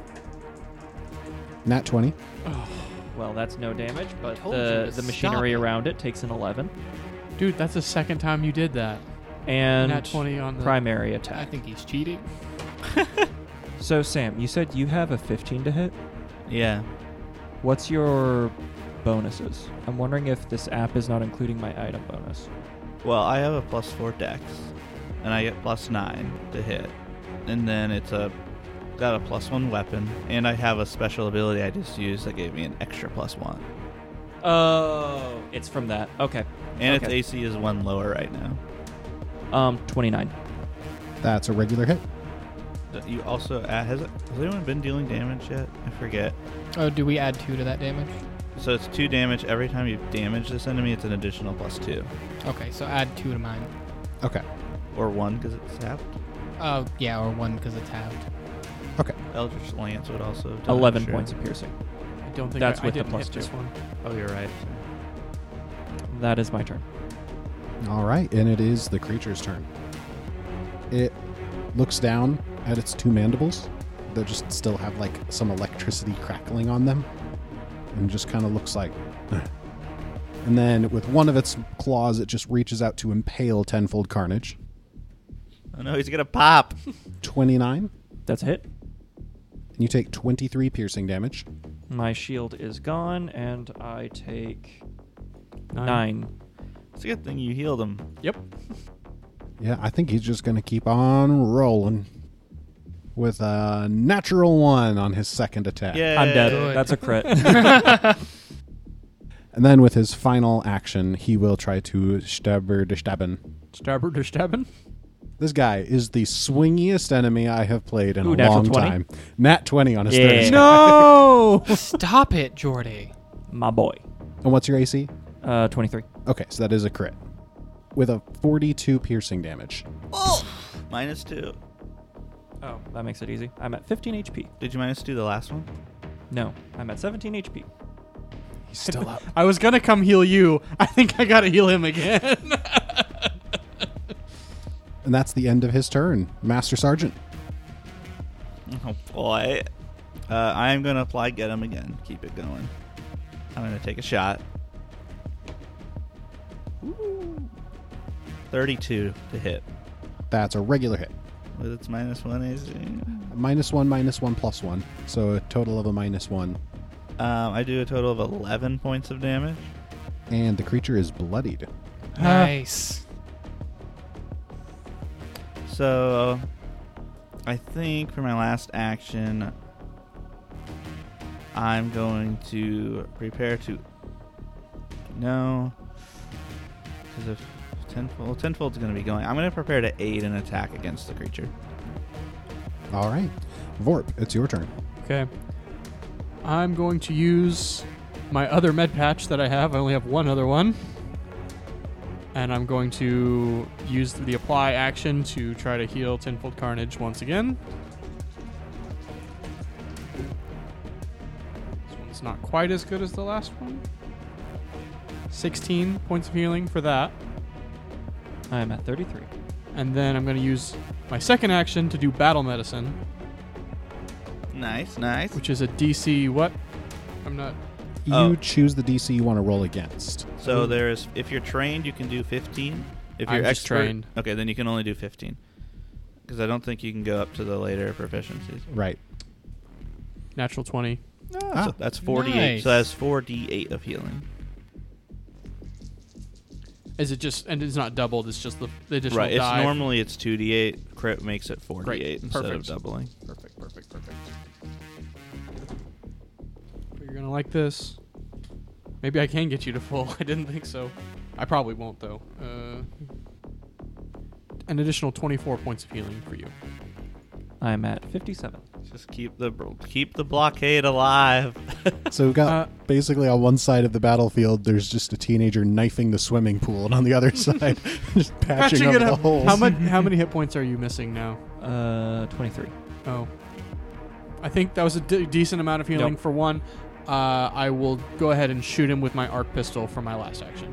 Nat twenty. Well, that's no damage, but told you the, to the stop machinery it. around it takes an eleven. Dude, that's the second time you did that. And Nat twenty on the... primary I attack. think he's cheating. So, Sam, you said you have a fifteen to hit. Yeah. What's your bonuses? I'm wondering if this app is not including my item bonus. Well, I have a plus four dex, and I get plus nine to hit. And then it's a got a plus one weapon, and I have a special ability I just used that gave me an extra plus one. Oh, it's from that. Okay. And Okay. its A C is one lower right now. Um, twenty-nine. That's a regular hit. Th- You also add, has it, has anyone been dealing damage yet? I forget. Oh, do we add two to that damage? So it's two damage every time you damage this enemy. It's an additional plus two, Okay, so add two to mine. Okay. or one because it's tapped. Oh, yeah, or one because it's halved. Okay. Eldritch Lance would also. do that, eleven sure. points of piercing. I don't think That's I, I with the didn't plus hit this two. one. Oh, you're right. That is my turn. All right, and it is the creature's turn. It looks down at its two mandibles that just still have like some electricity crackling on them, and just kind of looks like. And then with one of its claws, it just reaches out to impale Tenfold Carnage. Oh no, he's gonna pop. twenty-nine, That's a hit. and you take twenty-three piercing damage. My shield is gone, and I take Nine. nine. It's a good thing you healed him. Yep. Yeah, I think he's just going to keep on rolling with a natural one on his second attack. Yeah, I'm dead. Good. That's a crit. And then with his final action, he will try to stabber de stabben. Stabber to stabbing? This guy is the swingiest enemy I have played in Ooh, a natural long twenty? time. Nat twenty on his Yeah. third attack. No! Stop it, Jordy. My boy. And what's your A C? Uh, twenty-three. Okay, so that is a crit. With a forty-two piercing damage. Oh! Minus two. Oh, that makes it easy. I'm at fifteen H P. Did you minus two the last one? No, I'm at seventeen H P. He's still up. I was gonna come heal you. I think I gotta heal him again. And that's the end of his turn. Master Sergeant. Oh boy. Uh, I'm going to apply Get Him again. Keep it going. I'm going to take a shot. Ooh. thirty-two to hit. That's a regular hit. With its minus one A C. Minus one, minus one, plus one. So a total of a minus one. Um, I do a total of eleven points of damage. And the creature is bloodied. Nice. So, I think for my last action, I'm going to prepare to. No. Because if tenfold, tenfold's going to be going. I'm going to prepare to aid an attack against the creature. All right. Vorp, it's your turn. Okay. I'm going to use my other med patch that I have. I only have one other one. And I'm going to use the apply action to try to heal Tenfold Carnage once again. This one's not quite as good as the last one. sixteen points of healing for that. I'm at thirty-three. And then I'm going to use my second action to do Battle Medicine, Nice, nice. which is a D C what? I'm not... You Oh. choose the D C you want to roll against. So there's, if you're trained, you can do fifteen. If I'm you're just expert, trained. okay, then you can only do fifteen. Because I don't think you can go up to the later proficiencies. Right. Natural twenty. Ah, So that's forty-eight. nice. So that's four d eight of healing. Is it just... And it's not doubled, it's just the, the additional Right. It's die. normally it's two d eight. Crit makes it four d eight Great. instead Perfect. of doubling. Perfect, perfect, perfect. You're gonna like this. Maybe I can get you to full. I didn't think so. I probably won't, though. Uh, an additional twenty-four points of healing for you. I'm at fifty-seven. Just keep the keep the blockade alive. So we've got Uh, basically on one side of the battlefield, there's just a teenager knifing the swimming pool, and on the other side, just patching Patching up it the up. holes. How much? How many hit points are you missing now? Uh, twenty-three. Oh, I think that was a de- decent amount of healing Nope. for one. Uh, I will go ahead and shoot him with my arc pistol for my last action.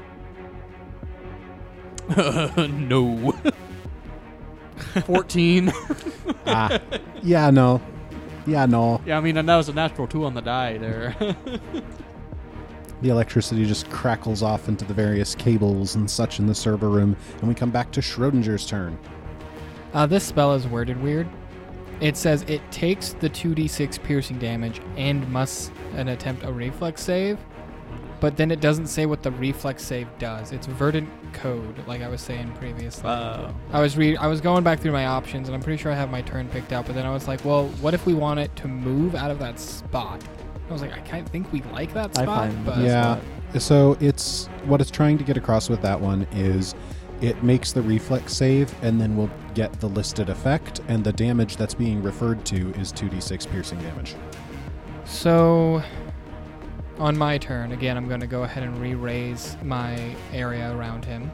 No. fourteen. Ah, yeah, no, yeah, no. Yeah, I mean, and that was a natural two on the die there. The electricity just crackles off into the various cables and such in the server room, and we come back to Schrodinger's turn. Uh, this spell is worded weird. It says it takes the two d six piercing damage and must an attempt a reflex save, but then it doesn't say what the reflex save does. It's verdant code, like I was saying previously. Uh, I was re- I was going back through my options, and I'm pretty sure I have my turn picked out, but then I was like, well, what if we want it to move out of that spot? I was like, I kind of think we like that I spot, find but That's Yeah, so it's what it's trying to get across with that one is it makes the reflex save, and then we'll get the listed effect, and the damage that's being referred to is two d six piercing damage. So, on my turn, again, I'm going to go ahead and re-raise my area around him.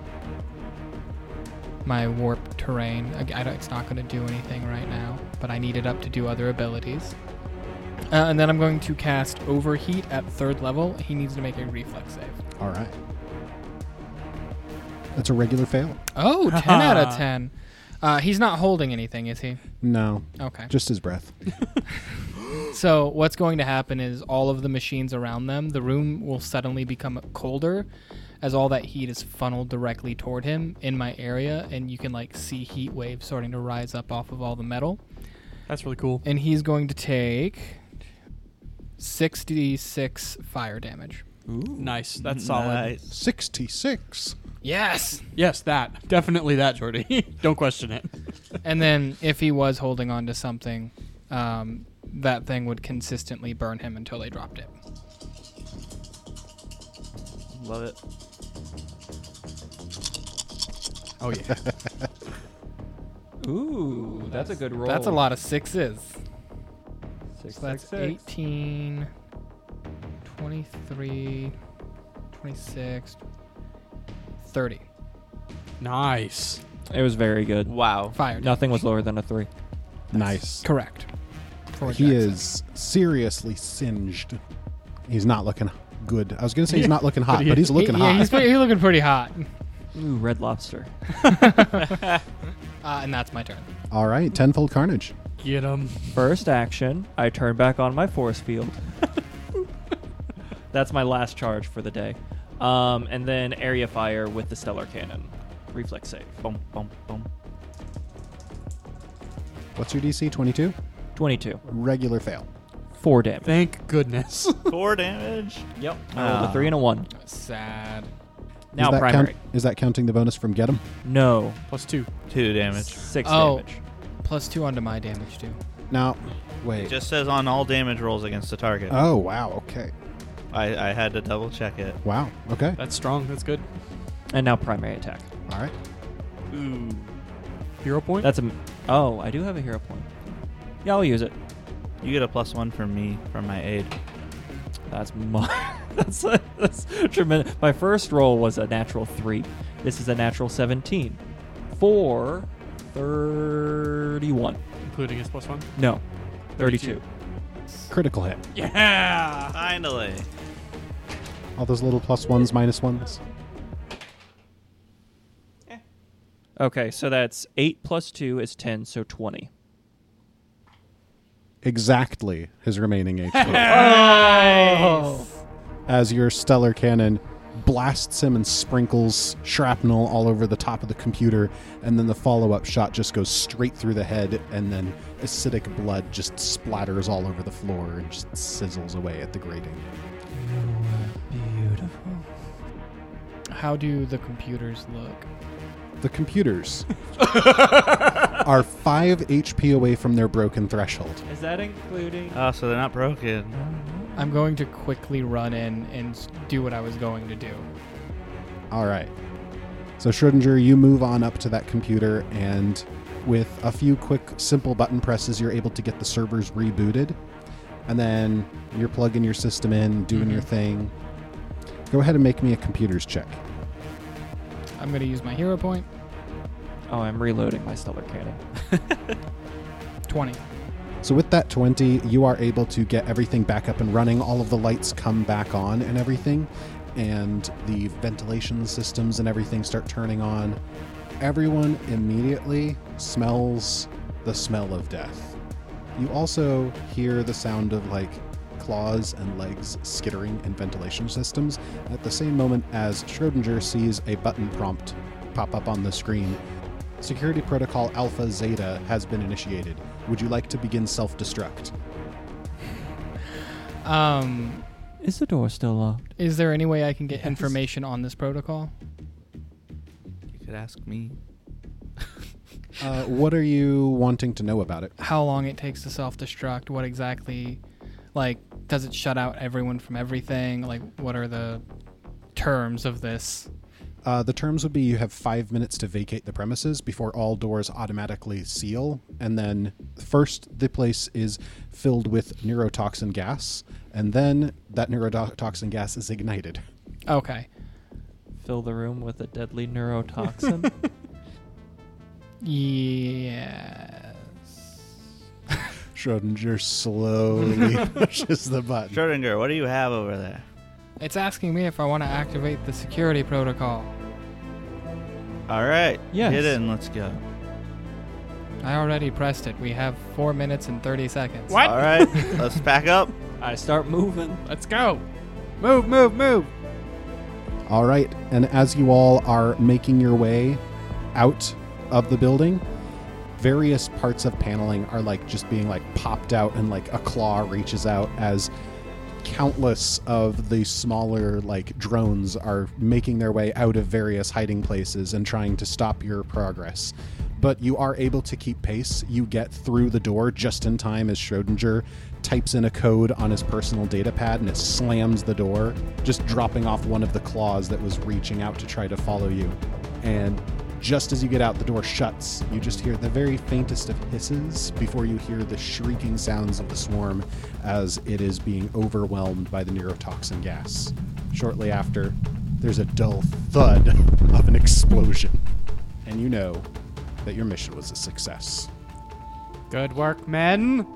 My warp terrain. I, I don't, it's not going to do anything right now, but I need it up to do other abilities. Uh, and then I'm going to cast Overheat at third level. He needs to make a reflex save. All right. That's a regular fail. Oh, ten out of ten. Uh, he's not holding anything, is he? No, Okay. just his breath. So what's going to happen is all of the machines around them, the room will suddenly become colder as all that heat is funneled directly toward him in my area, and you can like see heat waves starting to rise up off of all the metal. That's really cool. And he's going to take sixty-six fire damage. Nice. That's solid. nice. sixty-six. Yes! Yes, that. Definitely that, Jordy. Don't question it. And then if he was holding on to something, um, that thing would consistently burn him until they dropped it. Love it. Oh, yeah. Ooh, that's a good roll. That's a lot of sixes. Six, So that's six, six. eighteen, twenty-three, twenty-six, thirty. Nice. It was very good. Wow. Fire. Nothing was lower than a three. Nice. Correct. For He Jackson. is seriously singed. He's not looking good. I was going to say he's Yeah, not looking hot, but but, he- he's looking He- hot. Yeah, he's, he's looking pretty hot. Ooh, red lobster. Uh, and that's my turn. All right, tenfold carnage. Get him. First action, I turn back on my force field. That's my last charge for the day. Um, and then area fire with the stellar cannon. Reflex save. Boom, boom, boom. What's your D C? twenty-two? twenty-two. Regular fail. Four damage. Thank goodness. Four damage. Yep. I rolled Ah. a three and a one. Sad. Now is that primary. count- is that counting the bonus from Get 'em? No. Plus two. Two damage. Six Oh. damage. Plus two onto my damage, too. Now, It wait. just says on all damage rolls against the target. Oh, wow. Okay. I, I had to double check it. Wow. Okay. That's strong. That's good. And now primary attack. All right. Ooh. Hero point? That's a. Oh, I do have a hero point. Yeah, I'll use it. You get a plus one from me from my aid. That's my. that's, that's tremendous. My first roll was a natural three. This is a natural seventeen. For thirty-one. Including his plus one? No, thirty-two. Critical hit. Yeah! Finally. All those little plus ones, minus ones. Okay, so that's eight plus two is ten, so twenty. Exactly his remaining H P. Oh. As your stellar cannon blasts him and sprinkles shrapnel all over the top of the computer, and then the follow-up shot just goes straight through the head, and then acidic blood just splatters all over the floor and just sizzles away at the grating. Beautiful. How do the computers look? The computers are five H P away from their broken threshold. Is that including? Oh, so they're not broken. I'm going to quickly run in and s- do what I was going to do. All right. So Schrodinger, you move on up to that computer, and with a few quick, simple button presses, you're able to get the servers rebooted. And then you're plugging your system in, doing your thing. Go ahead and make me a computers check. I'm going to use my hero point. Oh, I'm reloading my stellar cannon. twenty. So with that twenty, you are able to get everything back up and running. All of the lights come back on and everything, and the ventilation systems and everything start turning on. Everyone immediately smells the smell of death. You also hear the sound of like claws and legs skittering in ventilation systems at the same moment as Schrodinger sees a button prompt pop up on the screen. Security Protocol Alpha Zeta has been initiated. Would you like to begin self-destruct? Um, Is the door still locked? is there any way I can get Yes. information on this protocol? You could ask me. Uh, what are you wanting to know about it? How long it takes to self-destruct? What exactly, like, does it shut out everyone from everything? Like, what are the terms of this? Uh, the terms would be you have five minutes to vacate the premises before all doors automatically seal. And then first, the place is filled with neurotoxin gas. And then that neurotoxin gas is ignited. Okay. Fill the room with a deadly neurotoxin. Yes. Schrodinger slowly pushes the button. Schrodinger, what do you have over there? It's asking me if I want to activate the security protocol. All right. Yes. Get in. Let's go. I already pressed it. We have four minutes and thirty seconds. What? All right. Let's pack up. I start moving. Let's go. Move, move, move. All right. And as you all are making your way out of the building, various parts of paneling are like just being like popped out, and like a claw reaches out as countless of the smaller like drones are making their way out of various hiding places and trying to stop your progress. But you are able to keep pace. You get through the door just in time as Schrodinger types in a code on his personal data pad, and it slams the door, just dropping off one of the claws that was reaching out to try to follow you. And just as you get out, the door shuts. You just hear the very faintest of hisses before you hear the shrieking sounds of the swarm as it is being overwhelmed by the neurotoxin gas. Shortly after, there's a dull thud of an explosion, and you know that your mission was a success. Good work, men.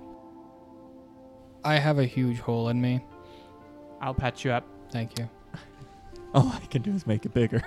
I have a huge hole in me. I'll patch you up. Thank you. All I can do is make it bigger.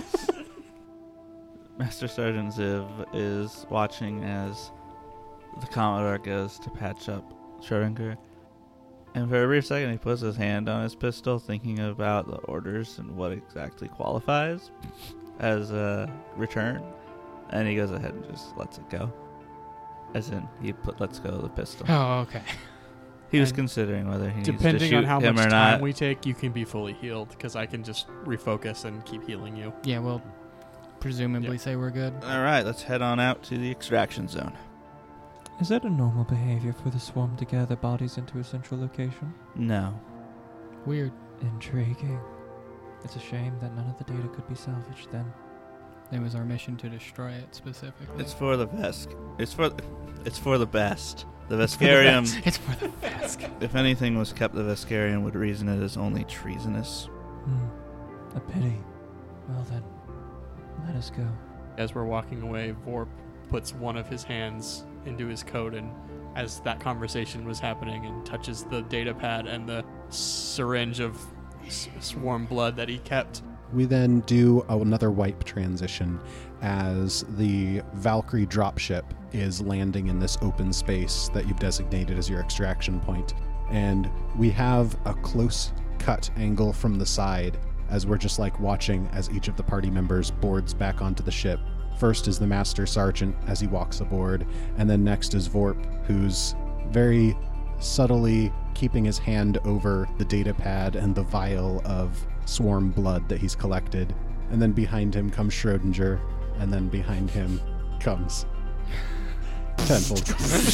Master Sergeant Ziv is watching as the Commodore goes to patch up Schrodinger. And for a brief second, he puts his hand on his pistol, thinking about the orders and what exactly qualifies as a return. And he goes ahead and just lets it go. As in, he put, lets go of the pistol. Oh, okay. He was And considering whether he needs to Depending shoot on how him much or time not. we take, you can be fully healed because I can just refocus and keep healing you. Yeah, we'll presumably Yeah. say we're good. All right, let's head on out to the extraction zone. Is that a normal behavior for the swarm to gather bodies into a central location? No. Weird. Intriguing. It's a shame that none of the data could be salvaged then. It was our mission to destroy it specifically. It's for the Vesk. It's for it's for the best. The Veskarium, It's for the Vesk. if anything was kept, the Veskarium would reason it as only treasonous. Hmm. A pity. Well then, let us go. As we're walking away, Vorp puts one of his hands into his coat, and as that conversation was happening, and touches the data pad and the syringe of s- swarm blood that he kept. We then do another wipe transition as the Valkyrie dropship is landing in this open space that you've designated as your extraction point. And we have a close cut angle from the side as we're just like watching as each of the party members boards back onto the ship. First is the Master Sergeant as he walks aboard, and then next is Vorp, who's very subtly keeping his hand over the data pad and the vial of swarm blood that he's collected. And then behind him comes Schrodinger, and then behind him comes Tenfold.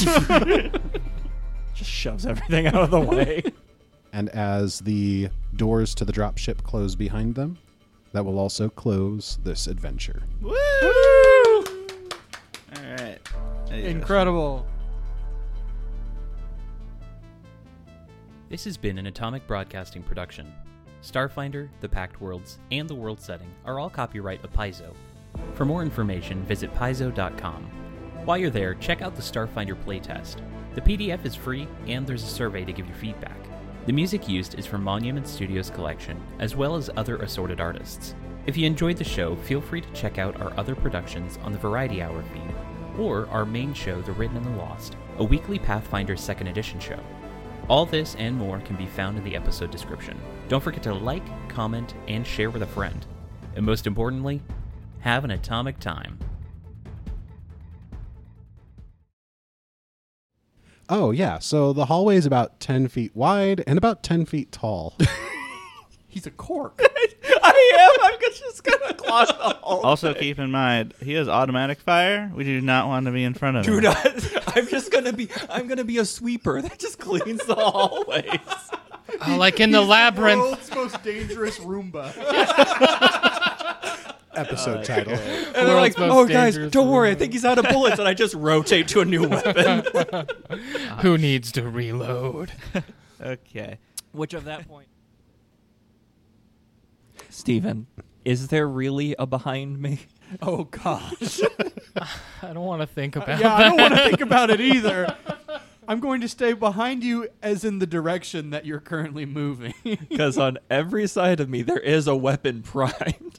Just shoves everything out of the way. And as the doors to the dropship close behind them, that will also close this adventure. Woo! All right. There you go. Incredible. This has been an Atomic Broadcasting production. Starfinder, The Pact Worlds, and the world setting are all copyright of Paizo. For more information, visit paizo dot com. While you're there, check out the Starfinder playtest. The P D F is free, and there's a survey to give your feedback. The music used is from Monument Studios collection, as well as other assorted artists. If you enjoyed the show, feel free to check out our other productions on the Variety Hour feed, or our main show, The Written and the Lost, a weekly Pathfinder second Edition show. All this and more can be found in the episode description. Don't forget to like, comment, and share with a friend. And most importantly, have an atomic time. Oh, yeah. So the hallway is about ten feet wide and about ten feet tall. He's a cork. I am. I'm just gonna clog the hole. Also, keep in mind, he has automatic fire. We do not want to be in front of Do him. not. I'm just gonna be. I'm gonna be a sweeper that just cleans the hallways. Oh, like in the labyrinth. World's most dangerous Roomba. Episode title. And they're World's like, most "Oh, guys, dangerous don't worry. I Roomba." think he's out of bullets." And I just rotate to a new weapon. Who needs to reload? Okay. Which of that point? Steven, is there really a behind me? Oh, gosh. I don't want to think about yeah, I that. don't want to think about it either. I'm going to stay behind you as in the direction that you're currently moving. Because on every side of me there is a weapon primed.